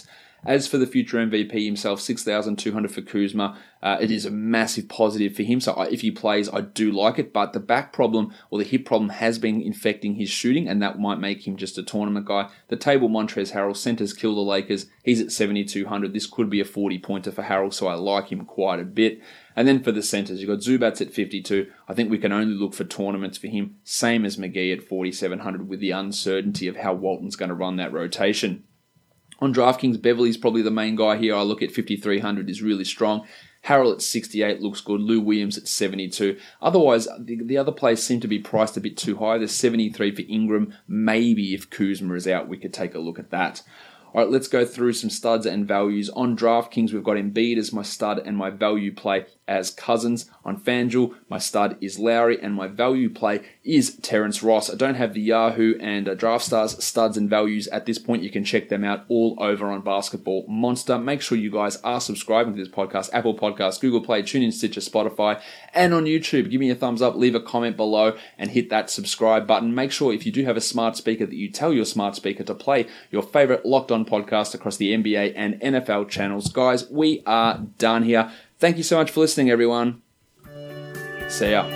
As for the future M V P himself, six thousand two hundred for Kuzma. Uh, it is a massive positive for him. So if he plays, I do like it. But the back problem or the hip problem has been infecting his shooting, and that might make him just a tournament guy. The table, Montrezl Harrell, centers kill the Lakers. He's at seventy-two hundred. This could be a forty-pointer for Harrell, so I like him quite a bit. And then for the centers, you've got Zubats at fifty-two. I think we can only look for tournaments for him. Same as McGee at forty-seven hundred with the uncertainty of how Walton's going to run that rotation. On DraftKings, Beverly's probably the main guy here. I look at fifty-three hundred is really strong. Harrell at sixty-eight looks good. Lou Williams at seventy-two. Otherwise, the, the other plays seem to be priced a bit too high. There's seventy-three for Ingram. Maybe if Kuzma is out, we could take a look at that. All right, let's go through some studs and values. On DraftKings, we've got Embiid as my stud and my value play as Cousins. On FanDuel, my stud is Lowry and my value play is Terrence Ross. I don't have the Yahoo and uh, DraftStars studs and values at this point. You can check them out all over on Basketball Monster. Make sure you guys are subscribing to this podcast, Apple Podcasts, Google Play, TuneIn, Stitcher, Spotify, and on YouTube. Give me a thumbs up, leave a comment below, and hit that subscribe button. Make sure if you do have a smart speaker that you tell your smart speaker to play your favorite Locked On podcast across the N B A and N F L channels. Guys, we are done here. Thank you so much for listening, everyone. See ya.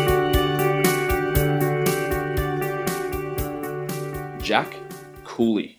Jack Cooley.